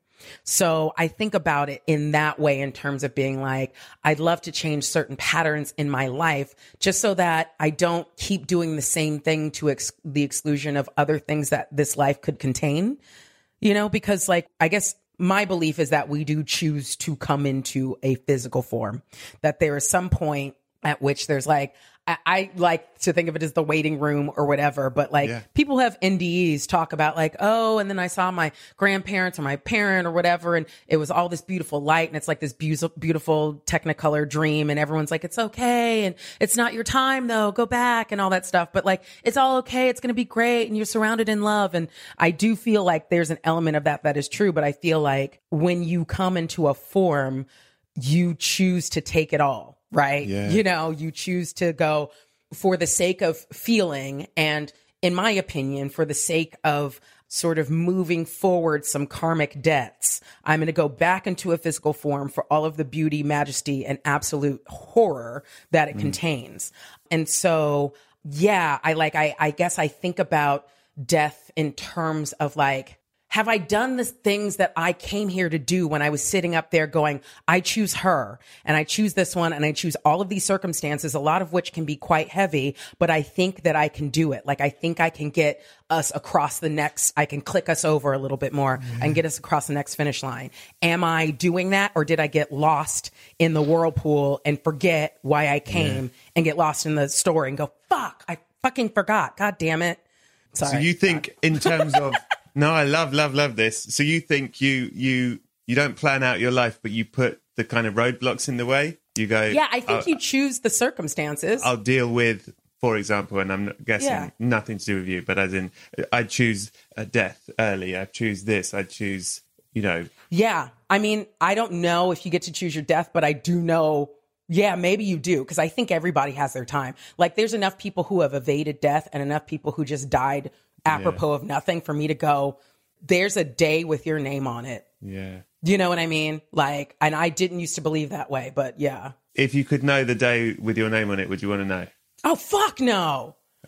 So I think about it in that way in terms of being like, I'd love to change certain patterns in my life just so that I don't keep doing the same thing to the exclusion of other things that this life could contain, you know, because like, I guess my belief is that we do choose to come into a physical form, that there is some point at which there's like, I like to think of it as the waiting room or whatever, but like people have NDEs talk about like, oh, and then I saw my grandparents or my parent or whatever, and it was all this beautiful light, and it's like this beautiful Technicolor dream, and everyone's like, it's okay, and it's not your time though, go back and all that stuff, but like, it's all okay, it's going to be great, and you're surrounded in love. And I do feel like there's an element of that is true, but I feel like when you come into a form, you choose to take it all. Right. Yeah. You know, you choose to go for the sake of feeling. And in my opinion, for the sake of sort of moving forward some karmic debts, I'm going to go back into a physical form for all of the beauty, majesty, and absolute horror that it contains. And so, yeah, I guess I think about death in terms of like, have I done the things that I came here to do when I was sitting up there going, I choose her and I choose this one and I choose all of these circumstances, a lot of which can be quite heavy, but I think that I can do it. Like, I think I can get us across the next, I can click us over a little bit more and get us across the next finish line. Am I doing that, or did I get lost in the whirlpool and forget why I came and get lost in the story and go, fuck, I fucking forgot. God damn it. Sorry. So you think in terms of, no, I love this. So you think you don't plan out your life, but you put the kind of roadblocks in the way? You go, yeah, I think you choose the circumstances. I'll deal with, for example, and I'm guessing nothing to do with you, but as in, I choose a death early. I choose this. I choose, you know. Yeah. I mean, I don't know if you get to choose your death, but I do know. Yeah, maybe you do, because I think everybody has their time. Like, there's enough people who have evaded death and enough people who just died apropos of nothing for me to go, there's a day with your name on it. Yeah. You know what I mean? Like, and I didn't used to believe that way, but yeah. If you could know the day with your name on it, would you want to know? Oh, fuck no.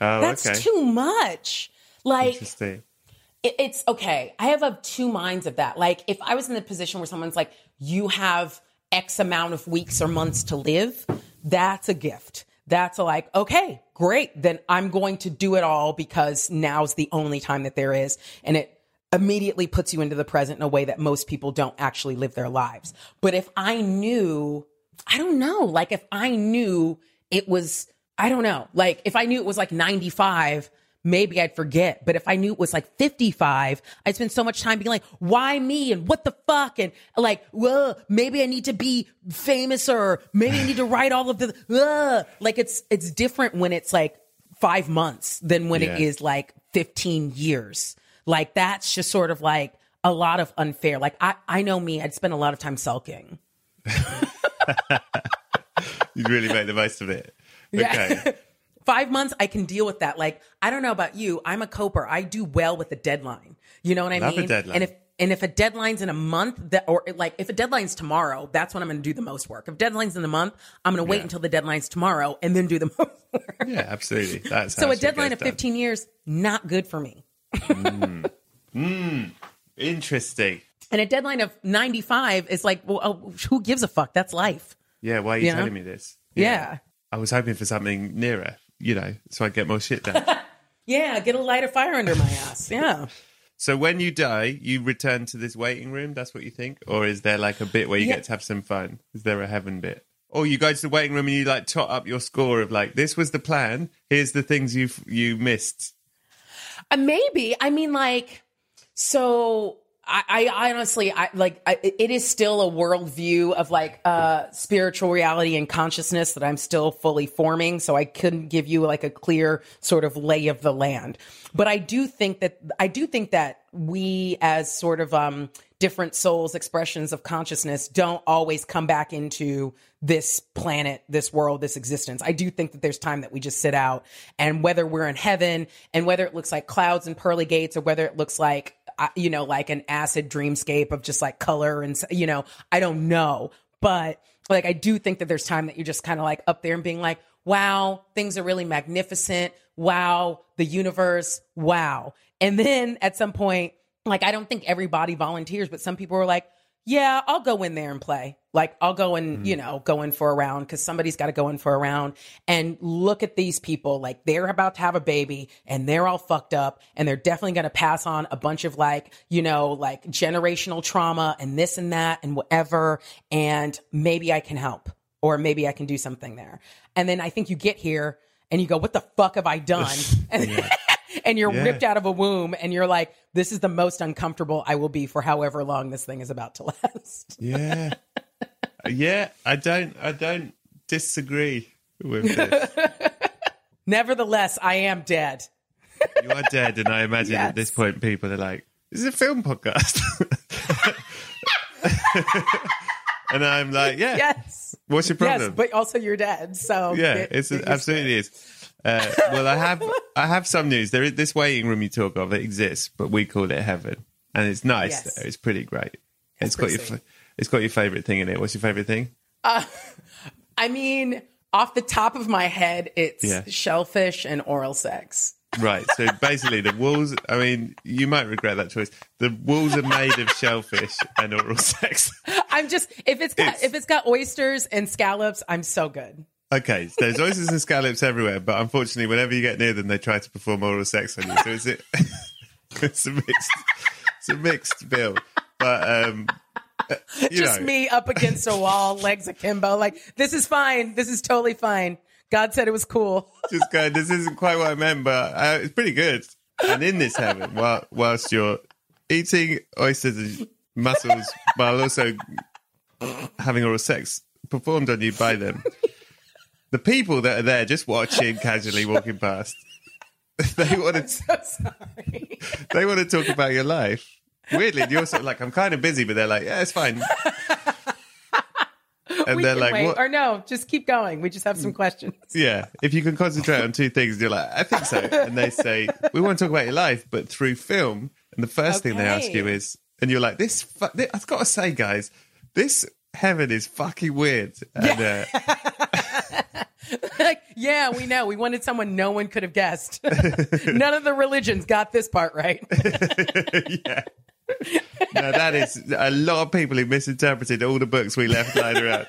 Oh, That's okay. too much. Like, Interesting. it's okay. I have two minds of that. Like, if I was in the position where someone's like, you have X amount of weeks or months to live, that's a gift. That's like, okay, great. Then I'm going to do it all because now's the only time that there is. And it immediately puts you into the present in a way that most people don't actually live their lives. But if I knew, I don't know, like if I knew it was, I don't know, like if I knew it was like 95, maybe I'd forget. But if I knew it was like 55, I'd spend so much time being like, why me? And what the fuck? And like, well, maybe I need to be famous, or maybe I need to write all of the, like it's different when it's like 5 months than when it is like 15 years. Like that's just sort of like a lot of unfair. Like I know me, I'd spend a lot of time sulking. You really make the most of it. Okay. Yeah. 5 months, I can deal with that. Like, I don't know about you. I'm a coper. I do well with a deadline. You know what I Love mean? a deadline. And if a deadline's in a month, or like if a deadline's tomorrow, that's when I'm going to do the most work. If deadline's in the month, I'm going to wait until the deadline's tomorrow and then do the most work. Yeah, absolutely. That's So how a shit deadline gets of 15 years, not good for me. Interesting. And a deadline of 95 is like, well, who gives a fuck? That's life. Yeah, why are you You know? telling me this? Yeah. I was hoping for something nearer, so I get more shit done. Yeah, get a lighter fire under my ass. Yeah. So when you die, you return to this waiting room? That's what you think? Or is there like a bit where you get to have some fun? Is there a heaven bit? Or you go to the waiting room and you like tot up your score of like, this was the plan. Here's the things you missed. Maybe. I mean, like, so I honestly, it is still a worldview of like spiritual reality and consciousness that I'm still fully forming. So I couldn't give you like a clear sort of lay of the land. But I do think that we as sort of different souls, expressions of consciousness, don't always come back into this planet, this world, this existence. I do think that there's time that we just sit out, and whether we're in heaven and whether it looks like clouds and pearly gates, or whether it looks like, like an acid dreamscape of just like color and, I don't know. But like, I do think that there's time that you're just kind of like up there and being like, wow, things are really magnificent. Wow, the universe. Wow. And then at some point, like, I don't think everybody volunteers, but some people are like, yeah, I'll go in there and play. Like, I'll go and, go in for a round, because somebody's got to go in for a round. And look at these people. Like, they're about to have a baby and they're all fucked up, and they're definitely going to pass on a bunch of like, like generational trauma and this and that and whatever. And maybe I can help, or maybe I can do something there. And then I think you get here and you go, what the fuck have I done? And you're ripped out of a womb, and you're like, this is the most uncomfortable I will be for however long this thing is about to last. Yeah. Yeah, I don't disagree with this. Nevertheless, I am dead. You are dead, and I imagine at this point people are like, this is a film podcast. And I'm like, yeah. Yes. What's your problem? Yes, but also you're dead. So yeah, it absolutely is. Well, I have some news. There is this waiting room you talk of. It exists, but we call it heaven, and it's nice. Yes. There. It's pretty great. It's got your favorite thing in it. What's your favorite thing? I mean, off the top of my head, it's shellfish and oral sex. Right. So basically, the walls. I mean, you might regret that choice. The walls are made of shellfish and oral sex. I'm just if it's got oysters and scallops, I'm so good. Okay, so there's oysters and scallops everywhere, but unfortunately, whenever you get near them, they try to perform oral sex on you. So it's a mixed bill. But me up against a wall, legs akimbo, like, this is fine. This is totally fine. God said it was cool. Just going, this isn't quite what I meant, but it's pretty good. And in this heaven, whilst you're eating oysters and mussels, while also having oral sex performed on you by them, the people that are there just watching, casually walking past, they want to. So sorry. They want to talk about your life. Weirdly, you're sort of like, I'm kind of busy, but they're like, yeah, it's fine. And we they're can like, wait. what? Or no, just keep going. We just have some questions. Yeah, if you can concentrate on two things, you're like, I think so. And they say, we want to talk about your life, but through film. And the first thing they ask you is, and you're like, I've got to say, guys, this heaven is fucking weird. And Like, yeah, we know. We wanted someone no one could have guessed. None of the religions got this part right. Yeah. No, that is a lot of people who misinterpreted all the books we left lying around.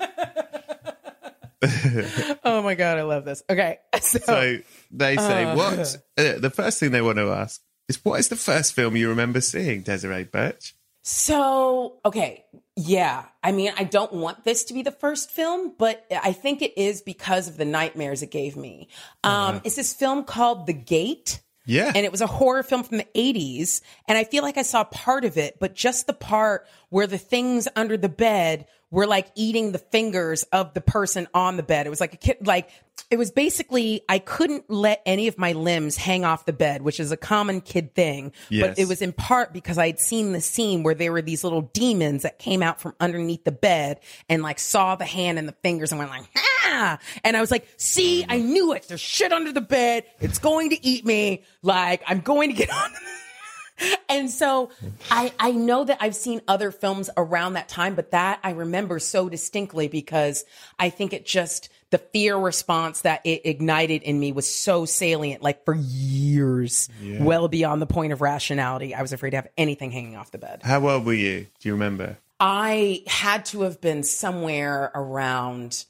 Oh my God, I love this. Okay. So they say, what? The first thing they want to ask is, what is the first film you remember seeing, Desiree Birch? So, okay. Yeah. I mean, I don't want this to be the first film, but I think it is because of the nightmares it gave me. It's this film called The Gate. Yeah. And it was a horror film from the 80s. And I feel like I saw part of it, but just the part where the things under the bed were like eating the fingers of the person on the bed. It was like a kid, like it was basically, I couldn't let any of my limbs hang off the bed, which is a common kid thing. Yes. But it was in part because I had seen the scene where there were these little demons that came out from underneath the bed and like saw the hand and the fingers and went like, ah! And I was like, see, I knew it. There's shit under the bed. It's going to eat me. Like, I'm going to get on. And so I know that I've seen other films around that time, but that I remember so distinctly because I think it just, the fear response that it ignited in me was so salient, like for years, well beyond the point of rationality. I was afraid to have anything hanging off the bed. How old were you? Do you remember? I had to have been somewhere around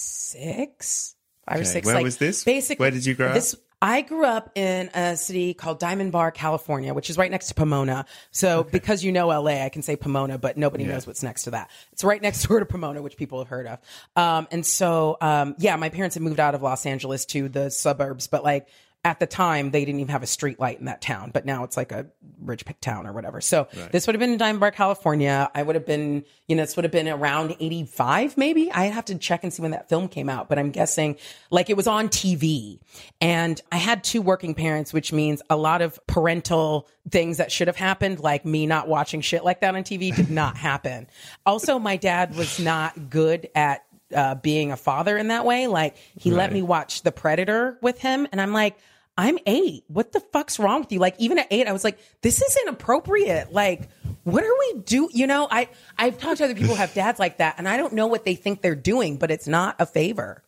6, 5 or 6. Where like, was this? Basically, Where did you grow up? I grew up in a city called Diamond Bar, California, which is right next to Pomona. So because you know LA, I can say Pomona, but nobody knows what's next to that. It's right next door to Pomona, which people have heard of. And so, my parents had moved out of Los Angeles to the suburbs, but like at the time they didn't even have a street light in that town, but now it's like a rich town or whatever. So this would have been in Diamond Bar, California. I would have been, this would have been around 85, maybe. I have to check and see when that film came out, but I'm guessing like it was on TV. And I had 2 working parents, which means a lot of parental things that should have happened, like me not watching shit like that on TV, did not happen. Also, my dad was not good at being a father in that way. Like he let me watch The Predator with him. And I'm like, I'm 8. What the fuck's wrong with you? Like even at 8, I was like, this is inappropriate. Like, what are we do? I've talked to other people who have dads like that, and I don't know what they think they're doing, but it's not a favor.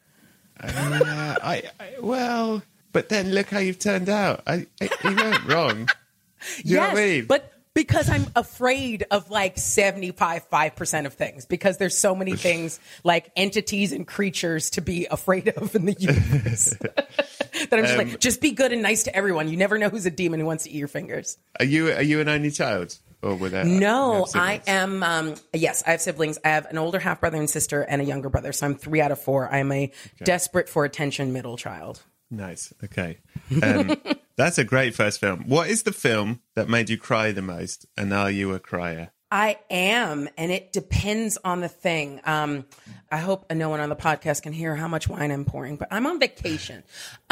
Well, but then look how you've turned out. You weren't wrong. Do you know what I mean? But because I'm afraid of like 75% of things, because there's so many things like entities and creatures to be afraid of in the universe. That I'm just like, just be good and nice to everyone. You never know who's a demon who wants to eat your fingers. Are you an only child? Or with that? No, I am. Yes, I have siblings. I have an older half brother and sister and a younger brother. So I'm 3 out of 4. I'm a desperate for attention middle child. Nice. Okay. That's a great first film. What is the film that made you cry the most? And are you a crier? I am, and it depends on the thing. I hope no one on the podcast can hear how much wine I'm pouring, but I'm on vacation.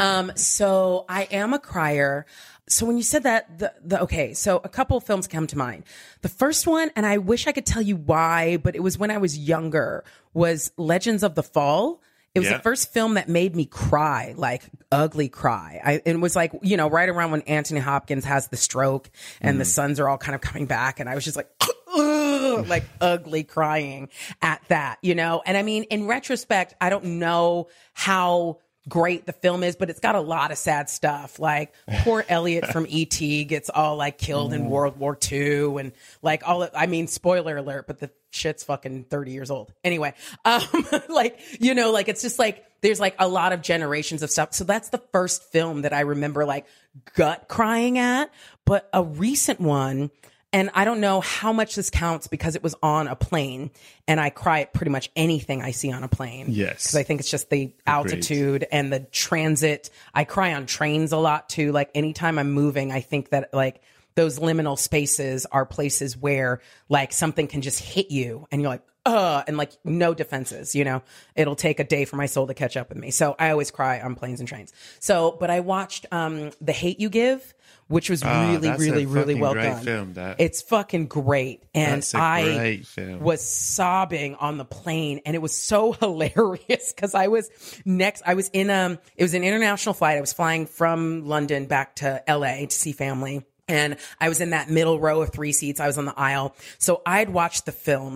So I am a crier. So when you said that, okay, so a couple of films come to mind. The first one, and I wish I could tell you why, but it was when I was younger, was Legends of the Fall. It was the first film that made me cry, like ugly cry. It was like, right around when Anthony Hopkins has the stroke and the sons are all kind of coming back. And I was just like, like ugly crying at that, And I mean, in retrospect, I don't know how great the film is, but it's got a lot of sad stuff. Like poor Elliot from E.T. gets all like killed in World War II and like spoiler alert, but the shit's fucking 30 years old. Anyway, it's just like, there's like a lot of generations of stuff. So that's the first film that I remember like gut crying at, but a recent one. And I don't know how much this counts because it was on a plane and I cry at pretty much anything I see on a plane. Yes. Because I think it's just the altitude and the transit. I cry on trains a lot too. Like anytime I'm moving, I think that like those liminal spaces are places where like something can just hit you and you're like, and like no defenses, it'll take a day for my soul to catch up with me. So I always cry on planes and trains. So, but I watched The Hate U Give, which was really well done. Film, that. It's fucking great. And I was sobbing on the plane and it was so hilarious because it was an international flight. I was flying from London back to LA to see family. And I was in that middle row of 3 seats. I was on the aisle. So I'd watched the film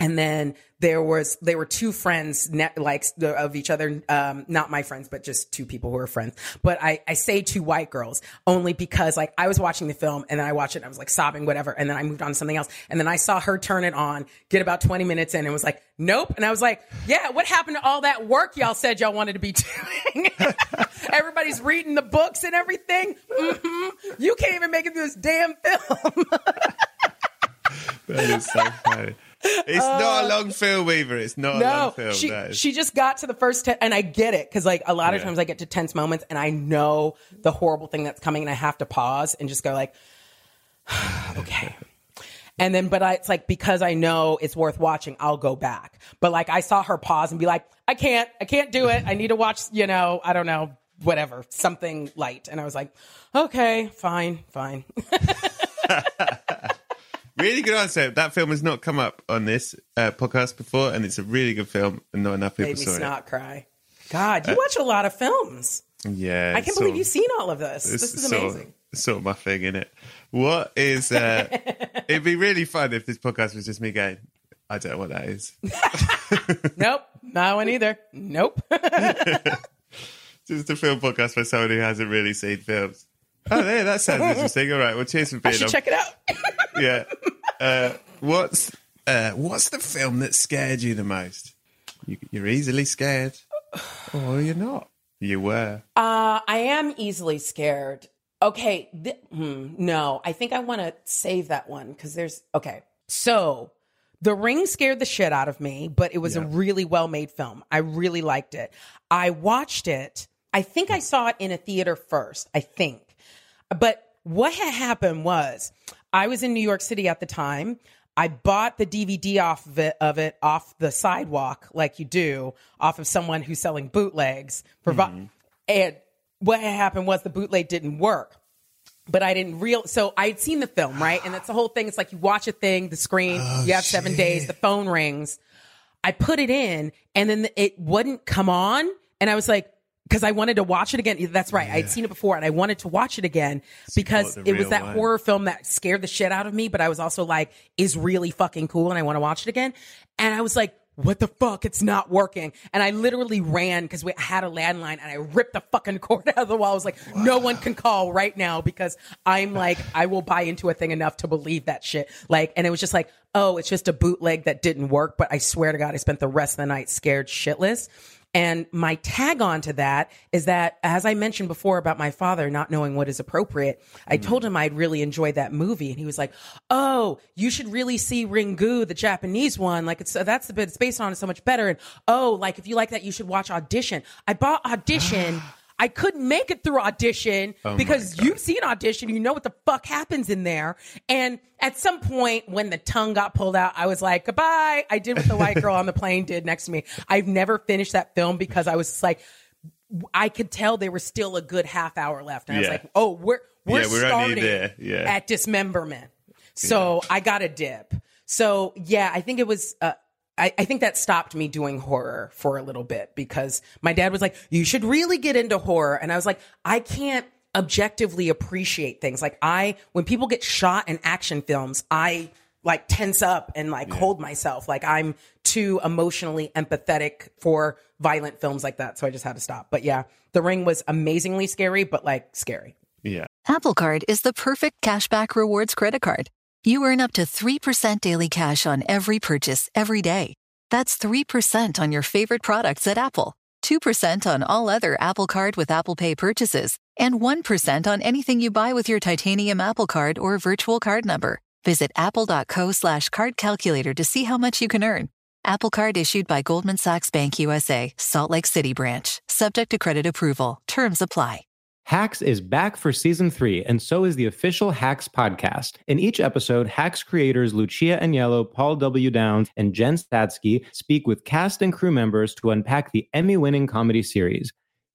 And then there were two friends of each other, not my friends, but just two people who were friends. But I say two white girls only because like I was watching the film and then I watched it and I was like sobbing, whatever. And then I moved on to something else. And then I saw her turn it on, get about 20 minutes in and was like, nope. And I was like, yeah, what happened to all that work y'all said y'all wanted to be doing? Everybody's reading the books and everything. Mm-hmm. You can't even make it through this damn film. That is so funny. It's not a long film either. It's not a long film. She just got to the first 10, and I get it because like a lot of times I get to tense moments and I know the horrible thing that's coming and I have to pause and just go like, okay. And then, but it's like, because I know it's worth watching, I'll go back. But like I saw her pause and be like, I can't do it. I need to watch, I don't know, whatever, something light. And I was like, okay, fine. Really good answer. That film has not come up on this podcast before, and it's a really good film, and not enough people saw it. Made me snot cry. God, you watch a lot of films. Yeah. I can't believe you've seen all of this. This is amazing. It's sort of my thing, isn't it? What is... it'd be really fun if this podcast was just me going, I don't know what that is. Nope. Not one either. Nope. Just a film podcast for someone who hasn't really seen films. Oh, yeah, that sounds interesting. All right, well, cheers for being on. I should check it out. Yeah. What's the film that scared you the most? You're easily scared, or you're not? You were. I am easily scared. Okay. No, I think I want to save that one because okay. So The Ring scared the shit out of me, but it was a really well-made film. I really liked it. I watched it. I think I saw it in a theater first, I think. But what had happened was I was in New York City at the time. I bought the DVD of it off the sidewalk, like you do, off of someone who's selling bootlegs. And what had happened was the bootleg didn't work. But I didn't so I'd seen the film, right? And that's the whole thing. It's like you watch a thing, the screen, you have 7 days, the phone rings. I put it in and then it wouldn't come on. And I was like, because I wanted to watch it again. That's right. Yeah. I'd seen it before and I wanted to watch it again because it was that horror film that scared the shit out of me. But I was also like, is really fucking cool and I want to watch it again. And I was like, what the fuck? It's not working. And I literally ran because we had a landline and I ripped the fucking cord out of the wall. I was like, no one can call right now because I'm like, I will buy into a thing enough to believe that shit. Like, and it was just like, oh, it's just a bootleg that didn't work. But I swear to God, I spent the rest of the night scared shitless. And my tag on to that is that, as I mentioned before about my father not knowing what is appropriate, I told him I'd really enjoyed that movie. And he was like, oh, you should really see Ringu, the Japanese one. Like, that's the bit it's based on is so much better. And, oh, like, if you like that, you should watch Audition. I bought Audition. I couldn't make it through Audition because you've seen Audition. You know what the fuck happens in there. And at some point when the tongue got pulled out, I was like, goodbye. I did what the white girl on the plane did next to me. I've never finished that film because I was just like, I could tell there was still a good half hour left. And I was like, oh, we're starting at dismemberment. So I got a dip. So yeah, I think it was, I think that stopped me doing horror for a little bit because my dad was like, you should really get into horror. And I was like, I can't objectively appreciate things. Like when people get shot in action films, I like tense up and like hold myself. Like I'm too emotionally empathetic for violent films like that. So I just had to stop. But yeah, The Ring was amazingly scary, but like scary. Yeah. Apple Card is the perfect cashback rewards credit card. You earn up to 3% daily cash on every purchase every day. That's 3% on your favorite products at Apple, 2% on all other Apple Card with Apple Pay purchases, and 1% on anything you buy with your titanium Apple Card or virtual card number. Visit apple.co/card calculator to see how much you can earn. Apple Card issued by Goldman Sachs Bank USA, Salt Lake City branch. Subject to credit approval. Terms apply. Hacks is back for season 3, and so is the official Hacks podcast. In each episode, Hacks creators Lucia Aniello, Paul W. Downs, and Jen Statsky speak with cast and crew members to unpack the Emmy-winning comedy series.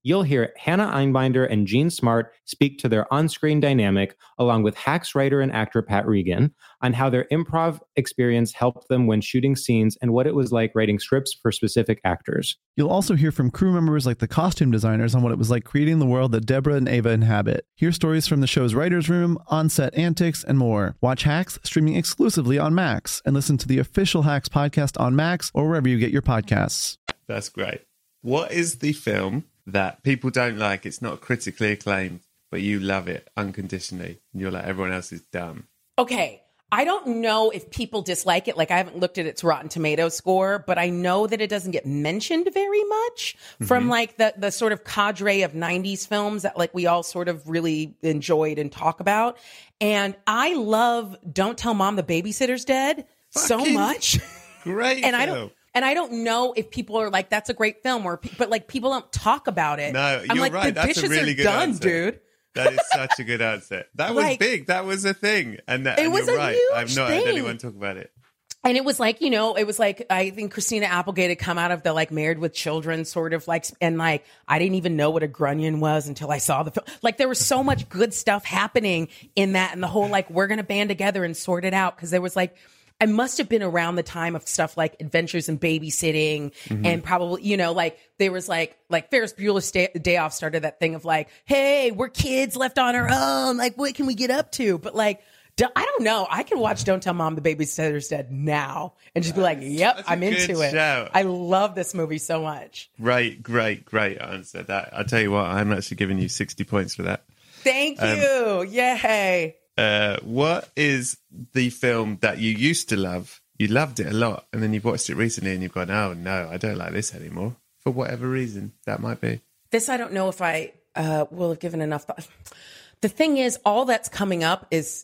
you'll hear Hannah Einbinder and Jean Smart speak to their on-screen dynamic, along with Hacks writer and actor Pat Regan, on how their improv experience helped them when shooting scenes and what it was like writing scripts for specific actors. You'll also hear from crew members like the costume designers on what it was like creating the world that Deborah and Ava inhabit. Hear stories from the show's writer's room, on-set antics, and more. Watch Hacks streaming exclusively on Max, and listen to the official Hacks podcast on Max or wherever you get your podcasts. That's great. What is the film that people don't like? It's not critically acclaimed, but you love it unconditionally, and you're like, everyone else is dumb. Okay. I don't know if people dislike it. Like, I haven't looked at its Rotten Tomatoes score, but I know that it doesn't get mentioned very much from like the sort of cadre of 90s films that like we all sort of really enjoyed and talk about. And I love Don't Tell Mom the Babysitter's Dead so much. Great and film. I don't know if people are like, that's a great film, but like people don't talk about it. No, I'm you're like, right. The That's a dishes really are good done, answer. dude. That is such a good answer. That was Like, big. That was a thing. And it was you're a right. huge I've not thing. heard anyone talk about it. And it was like, you know, it was like, I think Christina Applegate had come out of the like Married with Children sort of like, and like, I didn't even know what a grunion was until I saw the film. Like, there was so much good stuff happening in that, and the whole like, we're going to band together and sort it out. Cause there was like, I must have been around the time of stuff like Adventures in Babysitting, and probably, you know, like there was like Ferris Bueller's Day Off started that thing of like, hey, we're kids left on our own. Like, what can we get up to? But like, I don't know. I can watch Don't Tell Mom the Babysitter's Dead now and just be like, yep, I'm into it. Shout. I love this movie so much. Great answer. That I'll tell you what, I'm actually giving you 60 points for that. Thank you. Yay. What is the film that you used to love? You loved it a lot, and then you've watched it recently and you've gone, oh no, I don't like this anymore. For whatever reason that might be. This, I don't know if I will have given enough thought. The thing is, all that's coming up is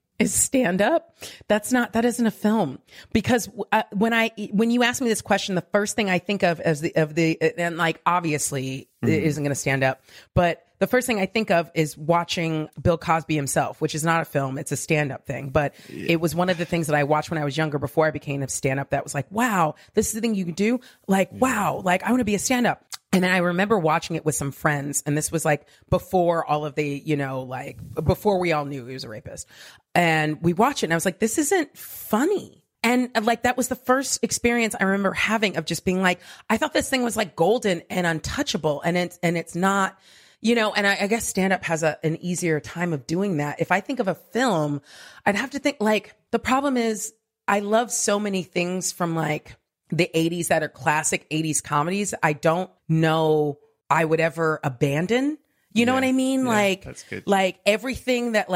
stand up. That isn't a film, because when you ask me this question, the first thing I think of and like, obviously it isn't going to stand up, but the first thing I think of is watching Bill Cosby himself, which is not a film. It's a stand-up thing. But it was one of the things that I watched when I was younger before I became a stand-up that was like, wow, this is the thing you can do. Like, wow, like I want to be a stand-up. And then I remember watching it with some friends. And this was like before all of the, you know, like before we all knew he was a rapist. And we watched it and I was like, this isn't funny. And like, that was the first experience I remember having of just being like, I thought this thing was like golden and untouchable. And it's not. You know, and I guess stand-up has an easier time of doing that. If I think of a film, I'd have to think, like, the problem is I love so many things from, like, the 80s that are classic 80s comedies. I don't know I would ever abandon. You know what I mean? Yeah, like, that's good. like everything that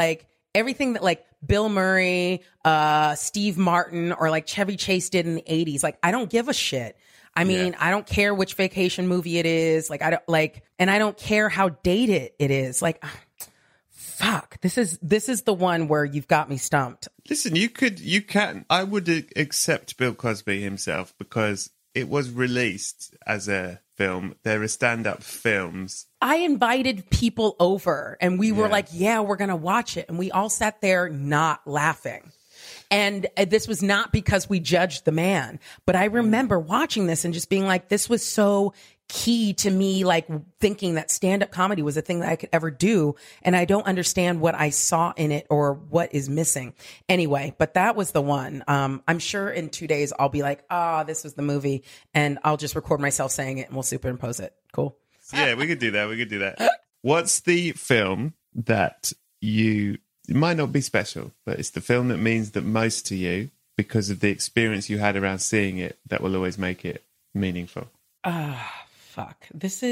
Bill Murray, Steve Martin, or like Chevy Chase did in the 80s. Like, I don't give a shit. I mean, I don't care which vacation movie it is. Like, I don't like, and I don't care how dated it is. Like, fuck, this is the one where you've got me stumped. Listen, you can. I would accept Bill Cosby himself because it was released as a film. There are stand-up films. I invited people over and we were like, yeah, we're going to watch it. And we all sat there not laughing. And this was not because we judged the man, but I remember watching this and just being like, this was so key to me, like thinking that stand-up comedy was a thing that I could ever do. And I don't understand what I saw in it or what is missing. Anyway, but that was the one. I'm sure in 2 days I'll be like, this was the movie, and I'll just record myself saying it and we'll superimpose it. Cool. Yeah, we could do that. What's the film that it might not be special, but it's the film that means the most to you because of the experience you had around seeing it that will always make it meaningful? Fuck.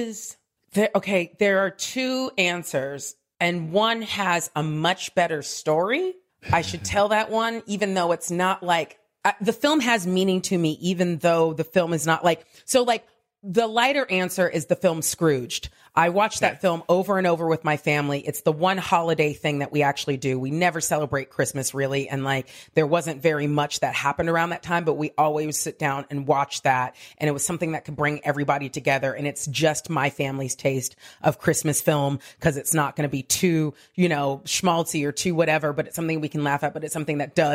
Okay, there are two answers, and one has a much better story. I should tell that one, even though it's not like... the film has meaning to me, even though the film is not like... So, like, the lighter answer is the film Scrooged. I watched that film over and over with my family. It's the one holiday thing that we actually do. We never celebrate Christmas, really. And like, there wasn't very much that happened around that time, but we always sit down and watch that. And it was something that could bring everybody together. And it's just my family's taste of Christmas film, because it's not going to be too, you know, schmaltzy or too whatever, but it's something we can laugh at, but it's something that does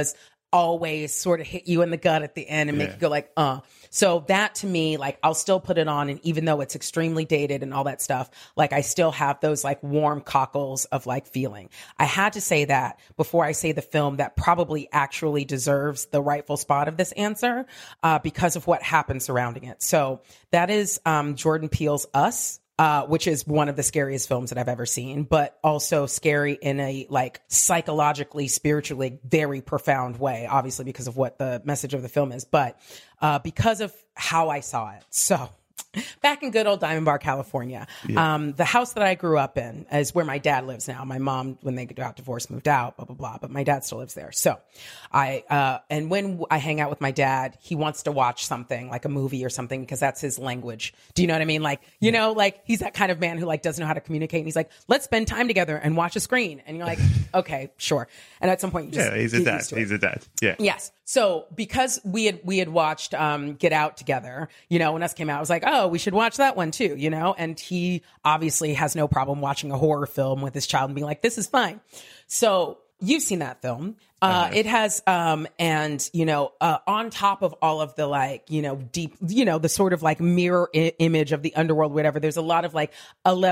always sort of hit you in the gut at the end and make you go like, So that to me, like, I'll still put it on. And even though it's extremely dated and all that stuff, like, I still have those like warm cockles of like feeling. I had to say that before I say the film that probably actually deserves the rightful spot of this answer, because of what happened surrounding it. So that is Jordan Peele's Us. Which is one of the scariest films that I've ever seen, but also scary in a like psychologically, spiritually, very profound way, obviously because of what the message of the film is, but because of how I saw it. So back in good old Diamond Bar, California, the house that I grew up in is where my dad lives now. My mom, when they got divorced, moved out, blah, blah, blah, but my dad still lives there. So and when I hang out with my dad, he wants to watch something like a movie or something because that's his language. Do you know what I mean? Like, you know, like he's that kind of man who like doesn't know how to communicate. And he's like, let's spend time together and watch a screen. And you're like, okay, sure. And at some point, you just he's a dad. He's a dad. Yeah. Yes. So because we had watched Get Out together, you know, when Us came out, I was like, oh, we should watch that one too, you know? And he obviously has no problem watching a horror film with his child and being like, this is fine. So you've seen that film. It has, and, you know, on top of all of the like, you know, deep, you know, the sort of like mirror image of the underworld, whatever, there's a lot of like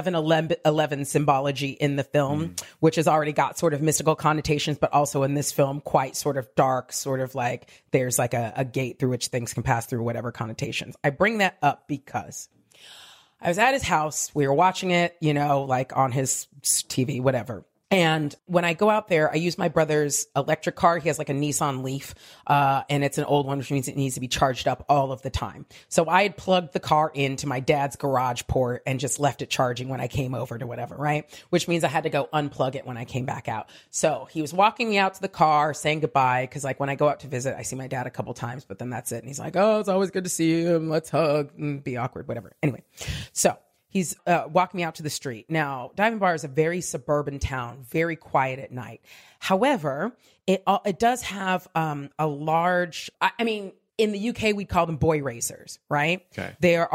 11 symbology in the film, which has already got sort of mystical connotations, but also in this film, quite sort of dark, sort of like there's like a gate through which things can pass through, whatever connotations. I bring that up because I was at his house. We were watching it, you know, like on his TV, whatever. And when I go out there, I use my brother's electric car. He has like a Nissan Leaf, and it's an old one, which means it needs to be charged up all of the time. So I had plugged the car into my dad's garage port and just left it charging when I came over to whatever, right? Which means I had to go unplug it when I came back out. So he was walking me out to the car, saying goodbye, because like when I go out to visit, I see my dad a couple times, but then that's it. And he's like, oh, it's always good to see you. Let's hug and be awkward, whatever. Anyway, so he's walking me out to the street. Now, Diamond Bar is a very suburban town, very quiet at night. However, it does have a large, I mean, in the UK, we call them boy racers, right? Okay.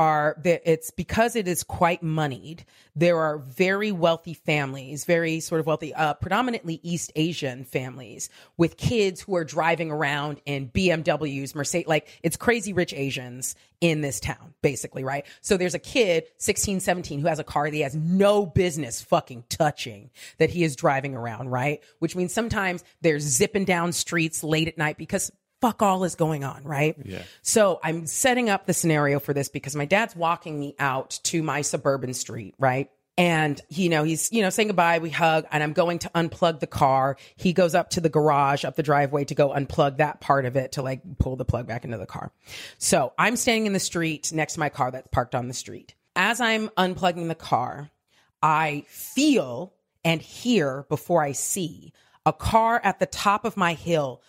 It's because it is quite moneyed. There are very wealthy families, very sort of wealthy, predominantly East Asian families with kids who are driving around in BMWs, Mercedes, like it's crazy rich Asians in this town, basically, right? So there's a kid, 16, 17, who has a car that he has no business fucking touching that he is driving around, right? Which means sometimes they're zipping down streets late at night because fuck all is going on, right? Yeah. So I'm setting up the scenario for this because my dad's walking me out to my suburban street, right? And, you know, he's, you know, saying goodbye, we hug, and I'm going to unplug the car. He goes up to the garage, up the driveway to go unplug that part of it to like pull the plug back into the car. So I'm standing in the street next to my car that's parked on the street. As I'm unplugging the car, I feel and hear before I see a car at the top of my hill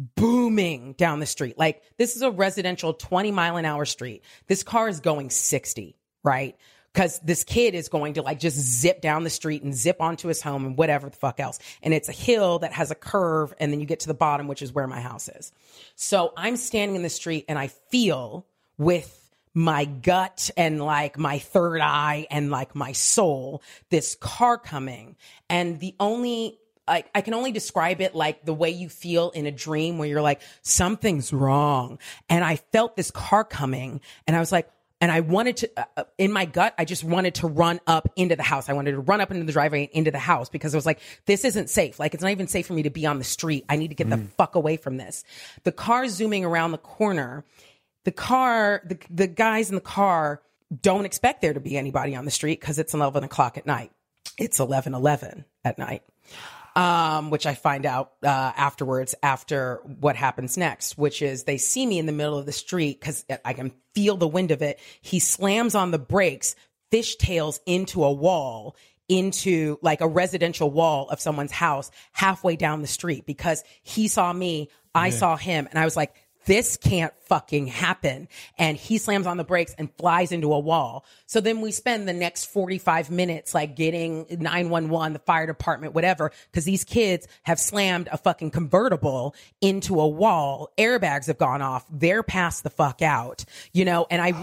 booming down the street. Like this is a residential 20-mile-an-hour street. This car is going 60, right? Because this kid is going to like just zip down the street and zip onto his home and whatever the fuck else. And it's a hill that has a curve and then you get to the bottom, which is where my house is. So I'm standing in the street and I feel with my gut and like my third eye and like my soul, this car coming. And the only I can only describe it like the way you feel in a dream where you're like, something's wrong. And I felt this car coming and I was like, and I wanted to, in my gut, I just wanted to run up into the house. I wanted to run up into the driveway and into the house because I was like, this isn't safe. Like, it's not even safe for me to be on the street. I need to get the fuck away from this. The car zooming around the corner, the guys in the car don't expect there to be anybody on the street because it's 11 o'clock at night. It's 11:11 at night. Which I find out afterwards, after what happens next, which is they see me in the middle of the street because I can feel the wind of it. He slams on the brakes, fishtails into a wall, into like a residential wall of someone's house halfway down the street because he saw me, I saw him, and I was like, this can't fucking happen. And he slams on the brakes and flies into a wall. So then we spend the next 45 minutes like getting 911, the fire department, whatever, because these kids have slammed a fucking convertible into a wall. Airbags have gone off. They're passed the fuck out, you know? And I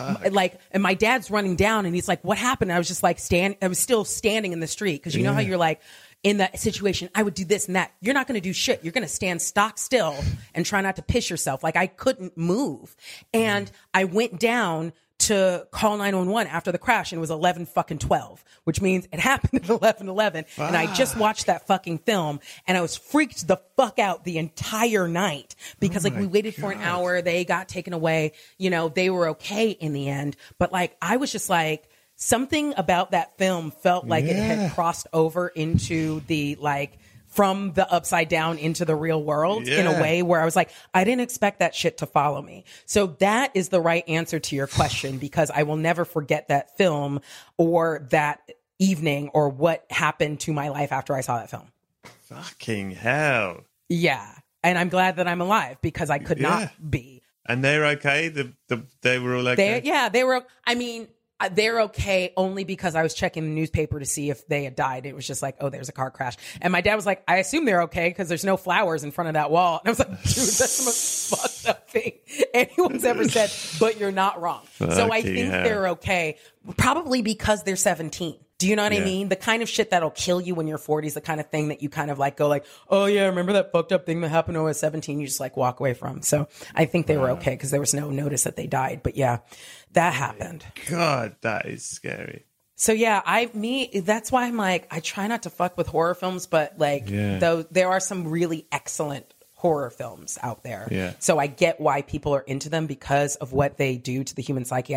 and my dad's running down and he's like, what happened? And I was just like, I was still standing in the street because you know how you're like, in that situation, I would do this and that. You're not going to do shit. You're going to stand stock still and try not to piss yourself. Like I couldn't move. And I went down to call 911 after the crash, and it was 11:12, which means it happened at 11:11. And I just watched that fucking film, and I was freaked the fuck out the entire night because like we waited for an hour. They got taken away. You know, they were okay in the end. But like, I was just like, something about that film felt like it had crossed over into the like, from the upside down into the real world in a way where I was like, I didn't expect that shit to follow me. So that is the right answer to your question, because I will never forget that film or that evening or what happened to my life after I saw that film. Fucking hell. Yeah. And I'm glad that I'm alive because I could not be. And they're okay? They were all okay? They were. I mean, they're okay only because I was checking the newspaper to see if they had died. It was just like, oh, there's a car crash. And my dad was like, I assume they're okay because there's no flowers in front of that wall. And I was like, dude, that's the most fucked up thing anyone's ever said, but you're not wrong. So I think they're okay, probably because they're 17. Do you know what I mean? The kind of shit that'll kill you when you're 40 is the kind of thing that you kind of like go like, oh yeah, remember that fucked up thing that happened when I was 17? You just like walk away from. So I think they were okay because there was no notice that they died. But yeah, that happened. God, that is scary. So yeah, that's why I'm like, I try not to fuck with horror films, but like, though there are some really excellent horror films out there. Yeah. So I get why people are into them because of what they do to the human psyche.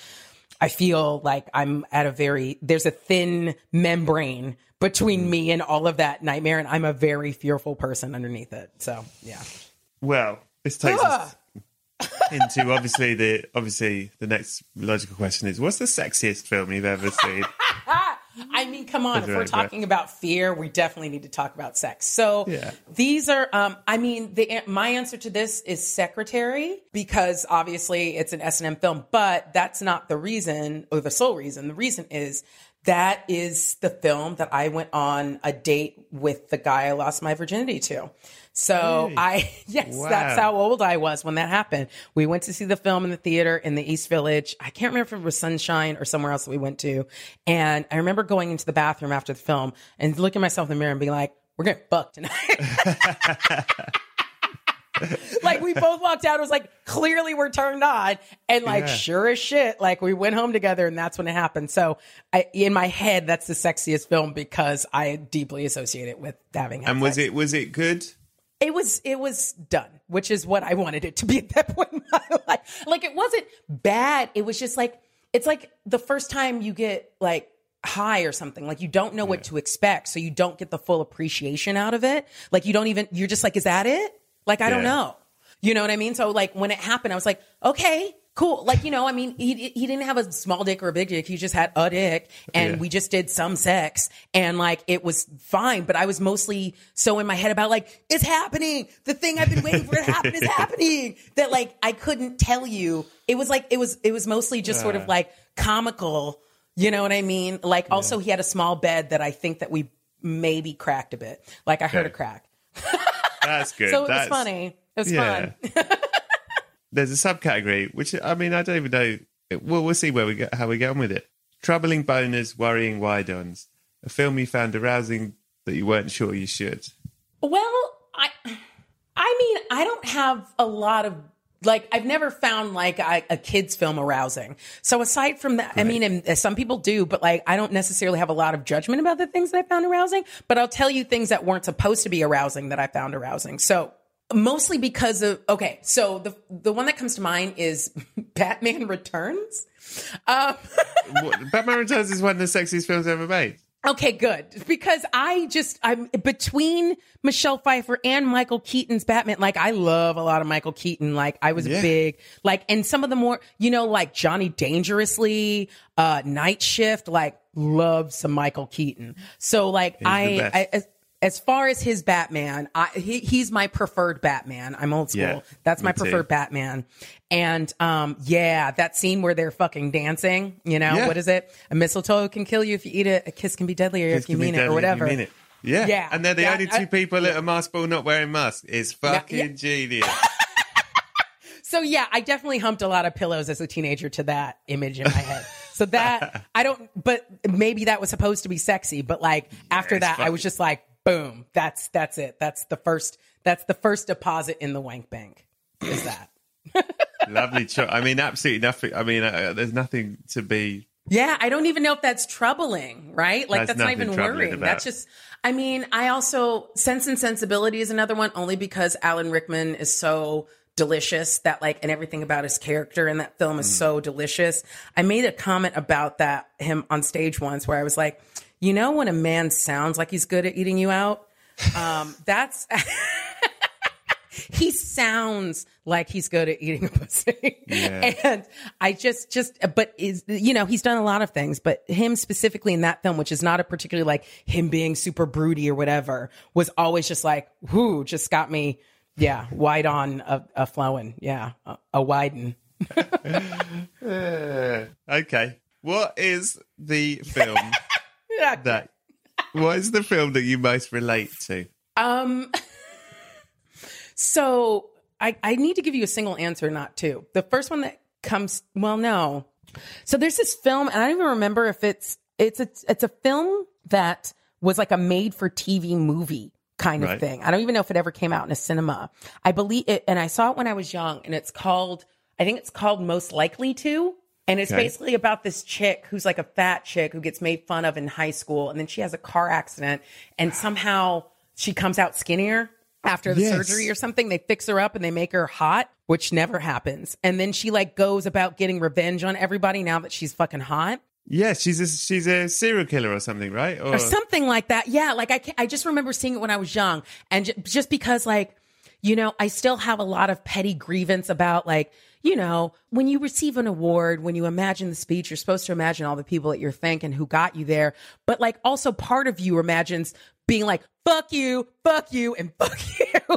I feel like I'm at there's a thin membrane between me and all of that nightmare, and I'm a very fearful person underneath it. So, yeah. Well, this takes us into obviously the next logical question is, what's the sexiest film you've ever seen? I mean, come on. If we're talking about fear, we definitely need to talk about sex. So these are, my answer to this is Secretary, because obviously it's an S&M film, but that's not the reason or the sole reason. The reason is that is the film that I went on a date with the guy I lost my virginity to. So that's how old I was when that happened. We went to see the film in the theater in the East Village. I can't remember if it was Sunshine or somewhere else that we went to. And I remember going into the bathroom after the film and looking at myself in the mirror and being like, we're getting fucked tonight. Like we both walked out. It was like, clearly we're turned on. And like, sure as shit, like we went home together and that's when it happened. So in my head, that's the sexiest film because I deeply associate it with having sex. And was it good? It was done, which is what I wanted it to be at that point in my life. Like, it wasn't bad. It was just like, it's like the first time you get like high or something, like you don't know what to expect. So you don't get the full appreciation out of it. Like you're just like, is that it? Like, I don't know. You know what I mean? So like when it happened, I was like, okay, cool. Like, you know, I mean, he didn't have a small dick or a big dick. He just had a dick and we just did some sex and like, it was fine. But I was mostly so in my head about like, it's happening. The thing I've been waiting for to happen is happening, that like, I couldn't tell you. It was like, it was mostly just sort of like comical. You know what I mean? Like also he had a small bed that I think that we maybe cracked a bit. Like I heard a crack. That's good. So it was funny. It was fun. There's a subcategory, which, I mean, I don't even know. We'll see how we get on with it. Troubling boners, worrying wide-ons. A film you found arousing that you weren't sure you should. Well, I mean, I don't have a lot of, like, I've never found, like, a kid's film arousing. So aside from that, I mean, and some people do, but, like, I don't necessarily have a lot of judgment about the things that I found arousing. But I'll tell you things that weren't supposed to be arousing that I found arousing. So mostly because of, so the one that comes to mind is Batman Returns. Batman Returns is one of the sexiest films ever made. Okay, good. Because I'm between Michelle Pfeiffer and Michael Keaton's Batman. Like, I love a lot of Michael Keaton. Like, I was a big, like, and some of the more, you know, like Johnny Dangerously, Night Shift, like, love some Michael Keaton. So, like, as far as his Batman, he's my preferred Batman. I'm old school. Yeah, that's my preferred Batman. And, that scene where they're fucking dancing, you know, what is it? A mistletoe can kill you if you eat it. A kiss can be deadlier if you mean it, or whatever. Yeah. And they're the only two people at a mask ball not wearing masks. It's fucking genius. So yeah, I definitely humped a lot of pillows as a teenager to that image in my head. So that but maybe that was supposed to be sexy, but like after that, I was just like, boom, that's it. That's the first deposit in the wank bank. Is that? Lovely choice. I mean, absolutely nothing. I mean, there's nothing to be. Yeah, I don't even know if that's troubling, right? Like that's not even worrying. About. That's just. I mean, I also Sense and Sensibility is another one, only because Alan Rickman is so delicious that like, and everything about his character in that film is so delicious. I made a comment about him on stage once where I was like, you know, when a man sounds like he's good at eating you out, that's. He sounds like he's good at eating a pussy. Yeah. And I but he's done a lot of things, but him specifically in that film, which is not a particularly like him being super broody or whatever, was always just like, whoo, just got me. Yeah. Wide on a flowing. Yeah. A widen. Okay. What is the film what is the film that you most relate to? So I need to give you a single answer, not two. The first one that comes, well, no. So there's this film, and I don't even remember if it's a film that was like a made for TV movie kind of thing. I don't even know if it ever came out in a cinema. I believe it, and I saw it when I was young, and I think it's called Most Likely To. And it's basically about this chick who's like a fat chick who gets made fun of in high school. And then she has a car accident and somehow she comes out skinnier. After the surgery or something, they fix her up and they make her hot, which never happens. And then she like goes about getting revenge on everybody now that she's fucking hot. Yeah, she's a serial killer or something, right? Or something like that. Yeah, like I just remember seeing it when I was young. And just because like, you know, I still have a lot of petty grievance about like, you know, when you receive an award, when you imagine the speech, you're supposed to imagine all the people that you're thanking who got you there. But like also part of you imagines being like, fuck you, and fuck you.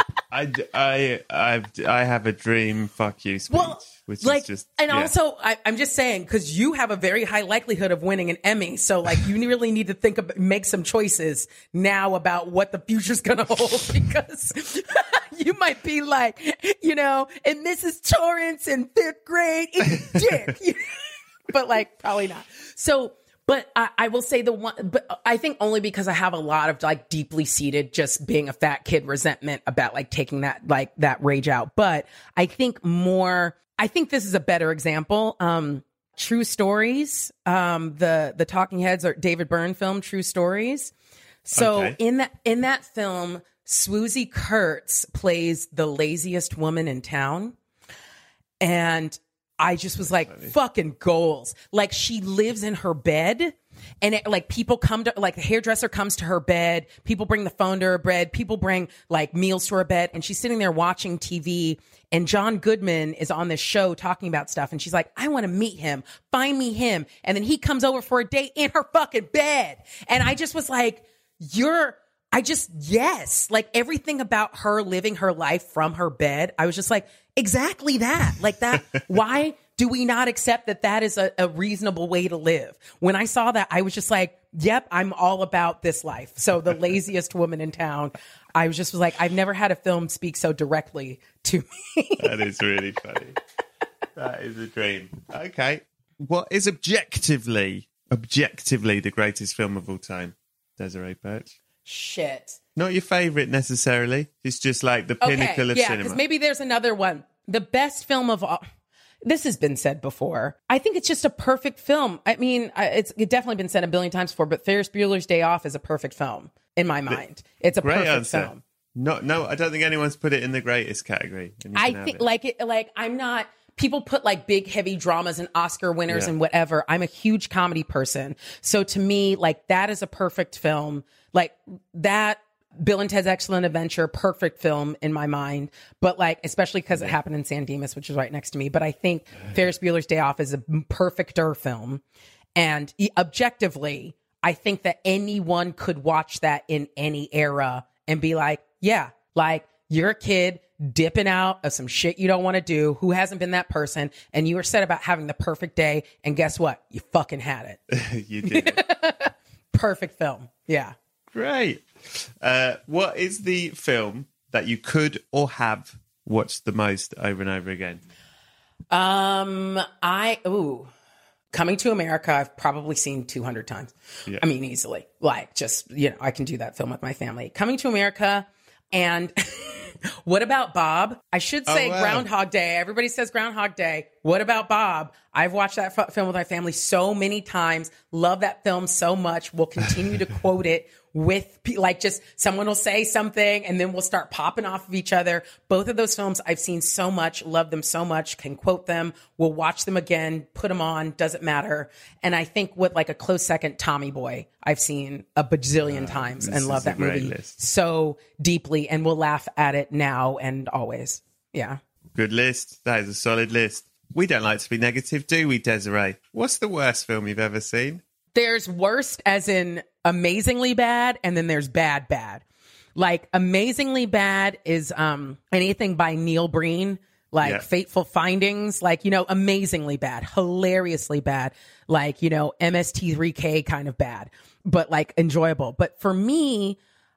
I have a dream fuck you speech, which like, is just... And also, I'm just saying, because you have a very high likelihood of winning an Emmy. So like, you really need to make some choices now about what the future's going to hold, because you might be like, you know, and Mrs. Torrance in 5th grade, eat dick. But like, probably not. So... But I will say but I think only because I have a lot of like deeply seated, just being a fat kid resentment about like taking that rage out. But I think this is a better example. True Stories, the Talking Heads or David Byrne film, True Stories. So in that film, Swoosie Kurtz plays the laziest woman in town. And I just was like, fucking goals. Like she lives in her bed and like people come to, like the hairdresser comes to her bed. People bring the phone to her bed. People bring like meals to her bed. And she's sitting there watching TV and John Goodman is on this show talking about stuff. And she's like, I want to meet him. Find me him. And then he comes over for a date in her fucking bed. And I just was like, yes, like everything about her living her life from her bed. I was just like, exactly that. Like that. Why do we not accept that is a reasonable way to live? When I saw that, I was just like, yep, I'm all about this life. So the laziest woman in town. I was like, I've never had a film speak so directly to me. That is really funny. That is a dream. Okay. What is objectively the greatest film of all time? Desiree Birch. Shit. Not your favorite necessarily. It's just like the pinnacle of cinema. Because maybe there's another one. The best film of all. This has been said before. I think it's just a perfect film. I mean, it's definitely been said a billion times before, but Ferris Bueller's Day Off is a perfect film in my mind. It's a perfect answer. Film. No, I don't think anyone's put it in the greatest category. I think I'm not. People put like big, heavy dramas and Oscar winners and whatever. I'm a huge comedy person. So to me, like that is a perfect film. Like that, Bill and Ted's Excellent Adventure, perfect film in my mind. But like, especially because it happened in San Dimas, which is right next to me. But I think Ferris Bueller's Day Off is a perfecter film. And objectively, I think that anyone could watch that in any era and be like, yeah, like you're a kid dipping out of some shit you don't want to do. Who hasn't been that person? And you were set about having the perfect day. And guess what? You fucking had it. You did. Perfect film. Yeah. Great. What is the film that you could or have watched the most over and over again? Coming to America, I've probably seen 200 times. Yeah. I mean, easily. Like, just, I can do that film with my family. Coming to America, and What About Bob? I should say Groundhog Day. Everybody says Groundhog Day. What About Bob? I've watched that film with my family so many times. Love that film so much. We'll continue to quote it with, like, just someone will say something and then we'll start popping off of each other. Both of those films I've seen so much, love them so much, can quote them. We'll watch them again, put them on, doesn't matter. And I think with like a close second, Tommy Boy, I've seen a bajillion times and love that movie so deeply, and we'll laugh at it now and always. Yeah. Good list. That is a solid list. We don't like to be negative, do we, Desiree? What's the worst film you've ever seen? There's worst as in amazingly bad, and then there's bad. Like, amazingly bad is anything by Neil Breen, like Fateful Findings, like, amazingly bad, hilariously bad, like, MST3K kind of bad, but like enjoyable. But for me,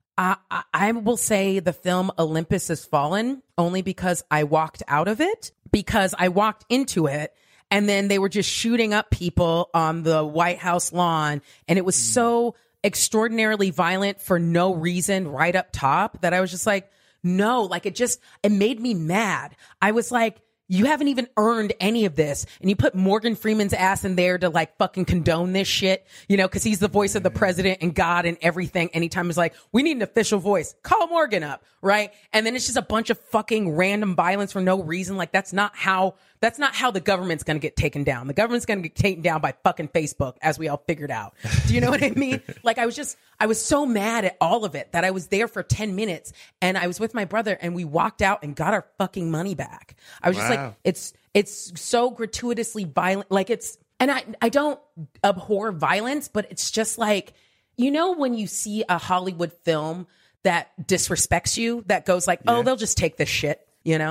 I will say the film Olympus Has Fallen, only because I walked out of it, because I walked into it and then they were just shooting up people on the White House lawn. And it was so extraordinarily violent for no reason right up top that I was just like, no, like it made me mad. I was like, you haven't even earned any of this. And you put Morgan Freeman's ass in there to like fucking condone this shit, because he's the voice of the president and God and everything. Anytime it's like, we need an official voice, call Morgan up, right? And then it's just a bunch of fucking random violence for no reason. Like, that's not how the government's going to get taken down. The government's going to get taken down by fucking Facebook, as we all figured out. Do you know what I mean? Like, I was so mad at all of it that I was there for 10 minutes and I was with my brother and we walked out and got our fucking money back. I was just like, it's so gratuitously violent. Like, and I don't abhor violence, but it's just like, when you see a Hollywood film that disrespects you, that goes like, oh, they'll just take this shit,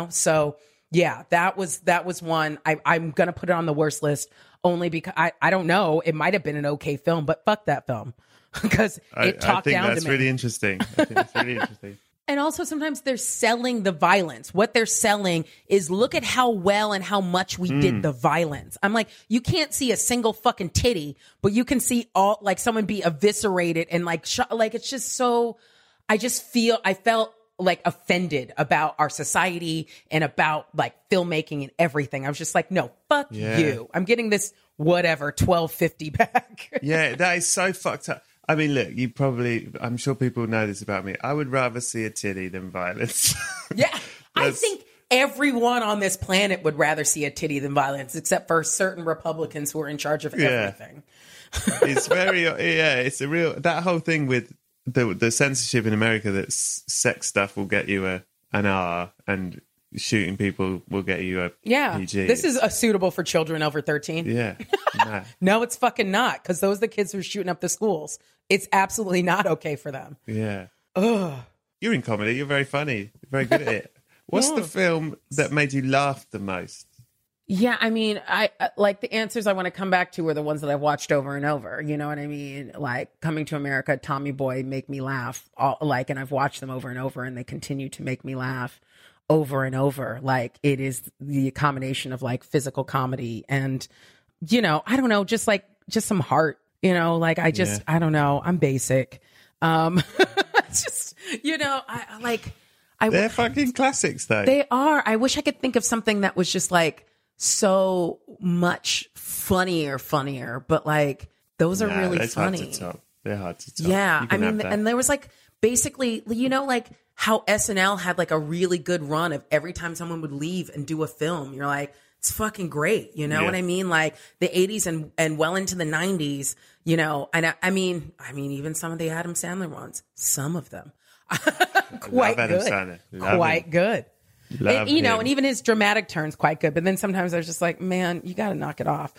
So yeah, that was one. I'm going to put it on the worst list only because I don't know. It might have been an okay film, but fuck that film because it talked down to me. I think that's really interesting. I think that's really interesting. And also sometimes they're selling the violence. What they're selling is, look at how well and how much we did the violence. I'm like, you can't see a single fucking titty, but you can see all, like, someone be eviscerated and like, like, it's just so, I felt like offended about our society and about like filmmaking and everything. I was just like, no, fuck you. I'm getting this whatever $12.50 back. Yeah, that is so fucked up. I mean, look, I'm sure people know this about me. I would rather see a titty than violence. Yeah, I think everyone on this planet would rather see a titty than violence, except for certain Republicans who are in charge of everything. It's very, it's a real, that whole thing with the censorship in America that sex stuff will get you an R and shooting people will get you a PG. This is suitable for children over 13. Yeah. Nah. No, it's fucking not, because those are the kids who are shooting up the schools. It's absolutely not okay for them. Yeah. Ugh. You're in comedy. You're very funny. You're very good at it. What's the film that made you laugh the most? Yeah, I mean, I like the answers I want to come back to are the ones that I've watched over and over. You know what I mean? Like Coming to America, Tommy Boy make me laugh. And I've watched them over and over, and they continue to make me laugh over and over. Like, it is the combination of like physical comedy and, I don't know, just some heart. Like I don't know. I'm basic. It's just, they're fucking classics though. They are. I wish I could think of something that was just like so much funnier, but like those are really funny. Hard to top. They're hard to top. Yeah. I mean, and there was like basically, like how SNL had like a really good run of every time someone would leave and do a film, you're like, it's fucking great. You know what I mean? Like the 80s and well into the 90s, and I mean, even some of the Adam Sandler ones, some of them quite good. Quite good. And, and even his dramatic turns quite good. But then sometimes I was just like, man, you got to knock it off.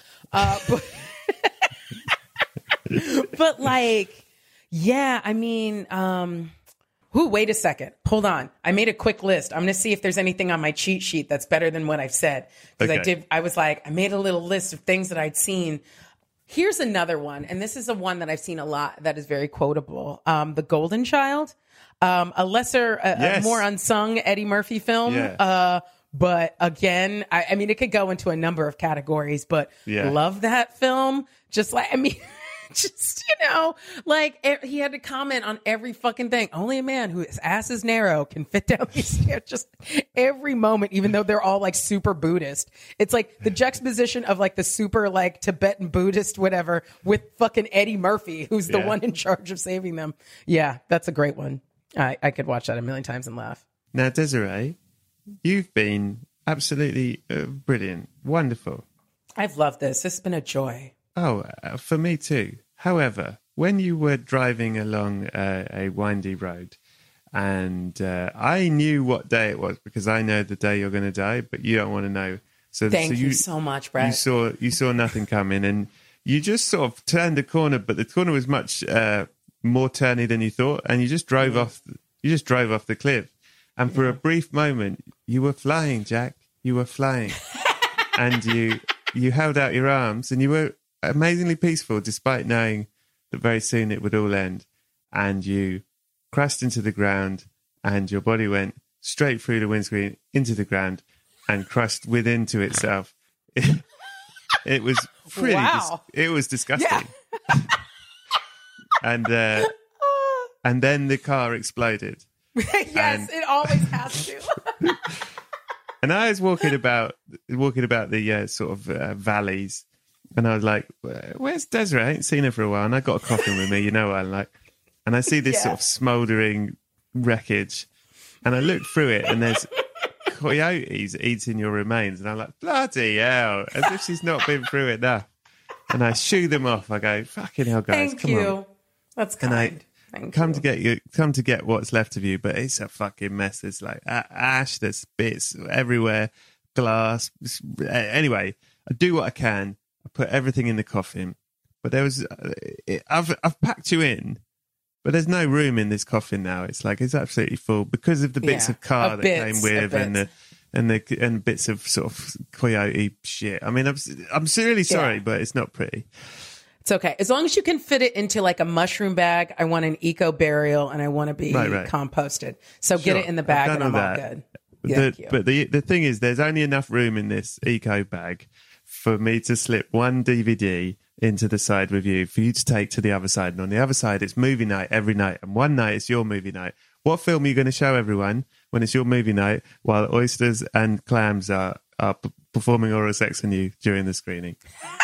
But like, yeah, I mean, wait a second. Hold on. I made a quick list. I'm going to see if there's anything on my cheat sheet that's better than what I've said. Because I made a little list of things that I'd seen. Here's another one. And this is a one that I've seen a lot that is very quotable. The Golden Child. A lesser, a more unsung Eddie Murphy film. But again, I mean, it could go into a number of categories, but love that film. Just like, I mean, just, you know, like he had to comment on every fucking thing. Only a man whose ass is narrow can fit down these stairs. Just every moment, even though they're all like super Buddhist. It's like the juxtaposition of like the super like Tibetan Buddhist, whatever, with fucking Eddie Murphy, who's the one in charge of saving them. Yeah, that's a great one. I could watch that a million times and laugh. Now, Desiree, you've been absolutely brilliant. Wonderful. I've loved this. This has been a joy. Oh, for me too. However, when you were driving along a windy road, and I knew what day it was because I know the day you're going to die, but you don't want to know. Thank you so much, Brad. You saw nothing coming, and you just sort of turned a corner, but the corner was much more turny than you thought, and you just drove off. You just drove off the cliff, and for a brief moment, you were flying, Jack. You were flying, and you held out your arms, and you were amazingly peaceful, despite knowing that very soon it would all end. And you crashed into the ground, and your body went straight through the windscreen into the ground and crushed into itself. It was pretty. Wow. It was disgusting. Yeah. And then the car exploded. Yes, it always has to. And I was walking about the sort of valleys. And I was like, where's Desiree? I ain't seen her for a while. And I got a coffin with me, you know what I'm like. And I see this sort of smouldering wreckage. And I look through it, and there's coyotes eating your remains. And I'm like, bloody hell, as if she's not been through it enough. And I shoo them off. I go, fucking hell, guys, come on. That's kind. Come to get what's left of you. But it's a fucking mess. There's like ash, there's bits everywhere, glass. Anyway, I do what I can. I put everything in the coffin, but there was, I've packed you in, but there's no room in this coffin now. It's absolutely full because of the bits of car that came with and bits of sort of coyote shit. I mean, I'm really sorry, but it's not pretty. It's okay. As long as you can fit it into like a mushroom bag. I want an eco burial and I want to be composted. So get it in the bag and I'm all good. But the thing is, there's only enough room in this eco bag for me to slip one DVD into the side with you, for you to take to the other side. And on the other side, it's movie night every night. And one night, it's your movie night. What film are you going to show everyone when it's your movie night while oysters and clams are performing oral sex on you during the screening?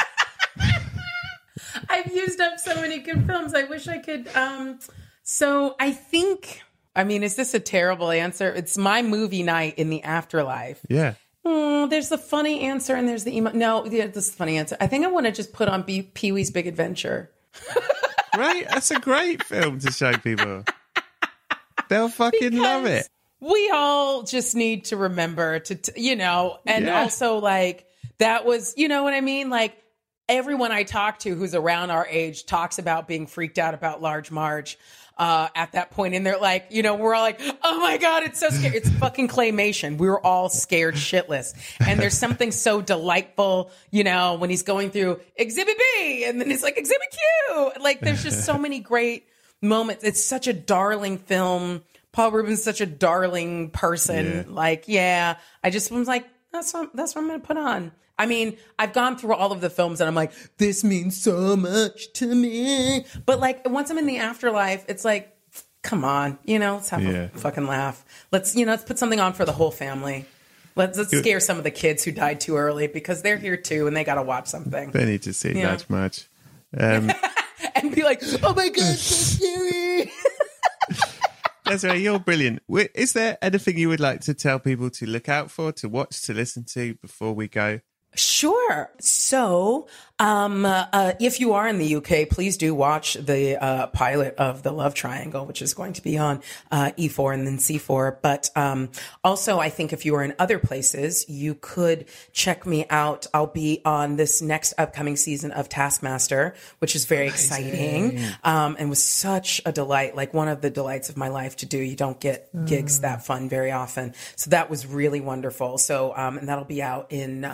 I've used up so many good films. I wish I could. So I think, I mean, is this a terrible answer? It's my movie night in the afterlife. Yeah. There's the funny answer and there's the emo. No, this is the funny answer. I think I want to just put on Pee-wee's Big Adventure. Right? That's a great film to show people. They'll fucking love it. We all just need to remember to and also like that was, you know what I mean? Like everyone I talk to who's around our age talks about being freaked out about Large Marge. At that point, and they're like, we're all like, oh my God, it's so scary. It's fucking claymation. We were all scared shitless. And there's something so delightful, when he's going through Exhibit B and then it's like Exhibit Q. Like there's just so many great moments. It's such a darling film. Paul Rubens is such a darling person. Yeah. I just was like, that's what I'm going to put on. I mean, I've gone through all of the films and I'm like, this means so much to me. But like, once I'm in the afterlife, it's like, come on, let's have a fucking laugh. Let's put something on for the whole family. Let's scare some of the kids who died too early because they're here too and they got to watch something. They need to see Large Marge. And be like, oh my God, so scary. Desiree, you're brilliant. Is there anything you would like to tell people to look out for, to watch, to listen to before we go? Sure. So, if you are in the UK, please do watch the pilot of The Love Triangle, which is going to be on E4 and then C4. But also, I think if you are in other places, you could check me out. I'll be on this next upcoming season of Taskmaster, which is very exciting and was such a delight, like one of the delights of my life to do. You don't get gigs that fun very often. So that was really wonderful. So, and that'll be out in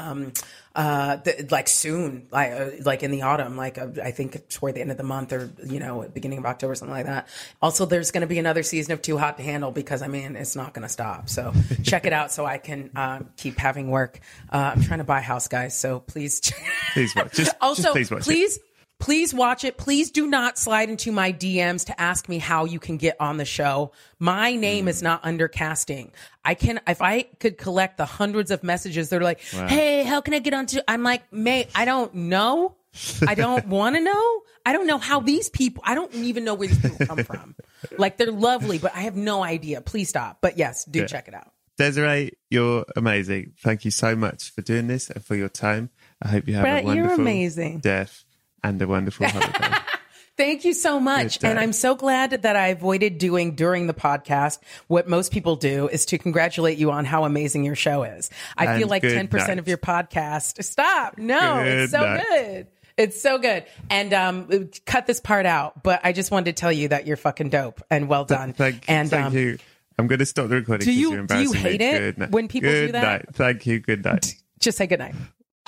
like soon, like in the autumn, like I think toward the end of the month or, beginning of October, something like that. Also, there's going to be another season of Too Hot to Handle because, it's not going to stop. So check it out so I can keep having work. I'm trying to buy a house, guys. So please. Please watch. Just please watch it. Please watch it. Please do not slide into my DMs to ask me how you can get on the show. My name is not under casting. If I could collect the hundreds of messages that are like, hey, how can I get onto? I'm like, mate, I don't know. I don't want to know. I don't know how these people, I don't even know where these people come from. Like, they're lovely, but I have no idea. Please stop. But yes, do check it out. Desiree, you're amazing. Thank you so much for doing this and for your time. I hope you have a wonderful death and a wonderful holiday. Thank you so much. And I'm so glad that I avoided doing during the podcast what most people do, is to congratulate you on how amazing your show is. I feel like 10% of your podcast. Stop. No, it's so good. It's so good. And cut this part out. But I just wanted to tell you that you're fucking dope and well done. Thank you. I'm going to stop the recording because you're embarrassing me. Do you hate it when people do that? Good night. Thank you. Good night. Just say good night.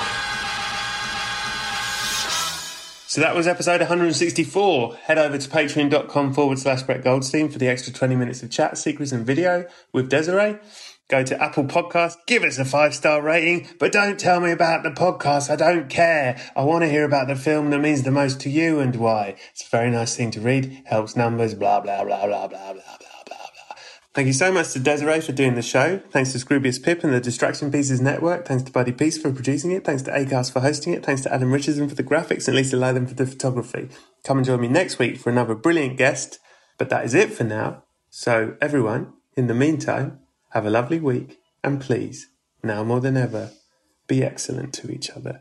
So that was episode 164. Head over to patreon.com/Brett Goldstein for the extra 20 minutes of chat, secrets and video with Desiree. Go to Apple Podcasts, give us a 5-star rating, but don't tell me about the podcast. I don't care. I want to hear about the film that means the most to you and why. It's a very nice thing to read. Helps numbers, blah, blah, blah, blah, blah, blah, blah. Thank you so much to Desiree for doing the show. Thanks to Scroobius Pip and the Distraction Pieces Network. Thanks to Buddy Peace for producing it. Thanks to Acast for hosting it. Thanks to Adam Richardson for the graphics and Lisa Lathan for the photography. Come and join me next week for another brilliant guest. But that is it for now. So everyone, in the meantime, have a lovely week. And please, now more than ever, be excellent to each other.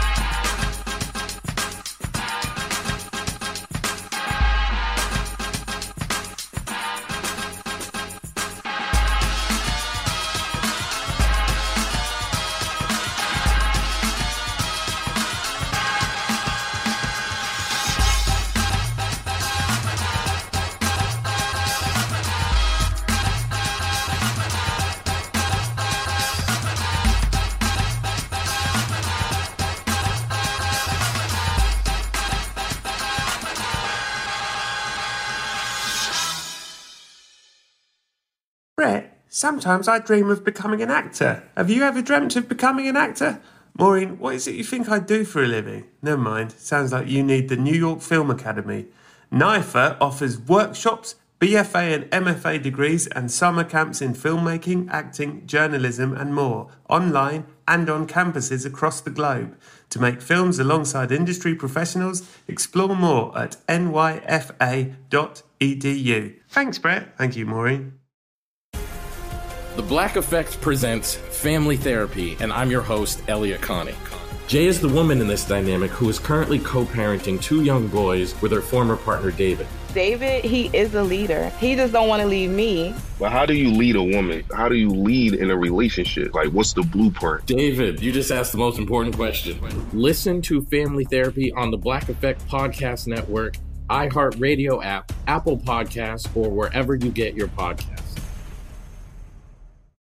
Sometimes I dream of becoming an actor. Have you ever dreamt of becoming an actor? Maureen, what is it you think I do for a living? Never mind. Sounds like you need the New York Film Academy. NYFA offers workshops, BFA and MFA degrees and summer camps in filmmaking, acting, journalism and more, online and on campuses across the globe. To make films alongside industry professionals, explore more at nyfa.edu. Thanks, Brett. Thank you, Maureen. The Black Effect presents Family Therapy, and I'm your host, Elliot Connie. Jay is the woman in this dynamic who is currently co-parenting 2 young boys with her former partner, David. David, he is a leader. He just don't want to leave me. But how do you lead a woman? How do you lead in a relationship? Like, what's the blueprint? David, you just asked the most important question. Listen to Family Therapy on the Black Effect Podcast Network, iHeartRadio app, Apple Podcasts, or wherever you get your podcasts.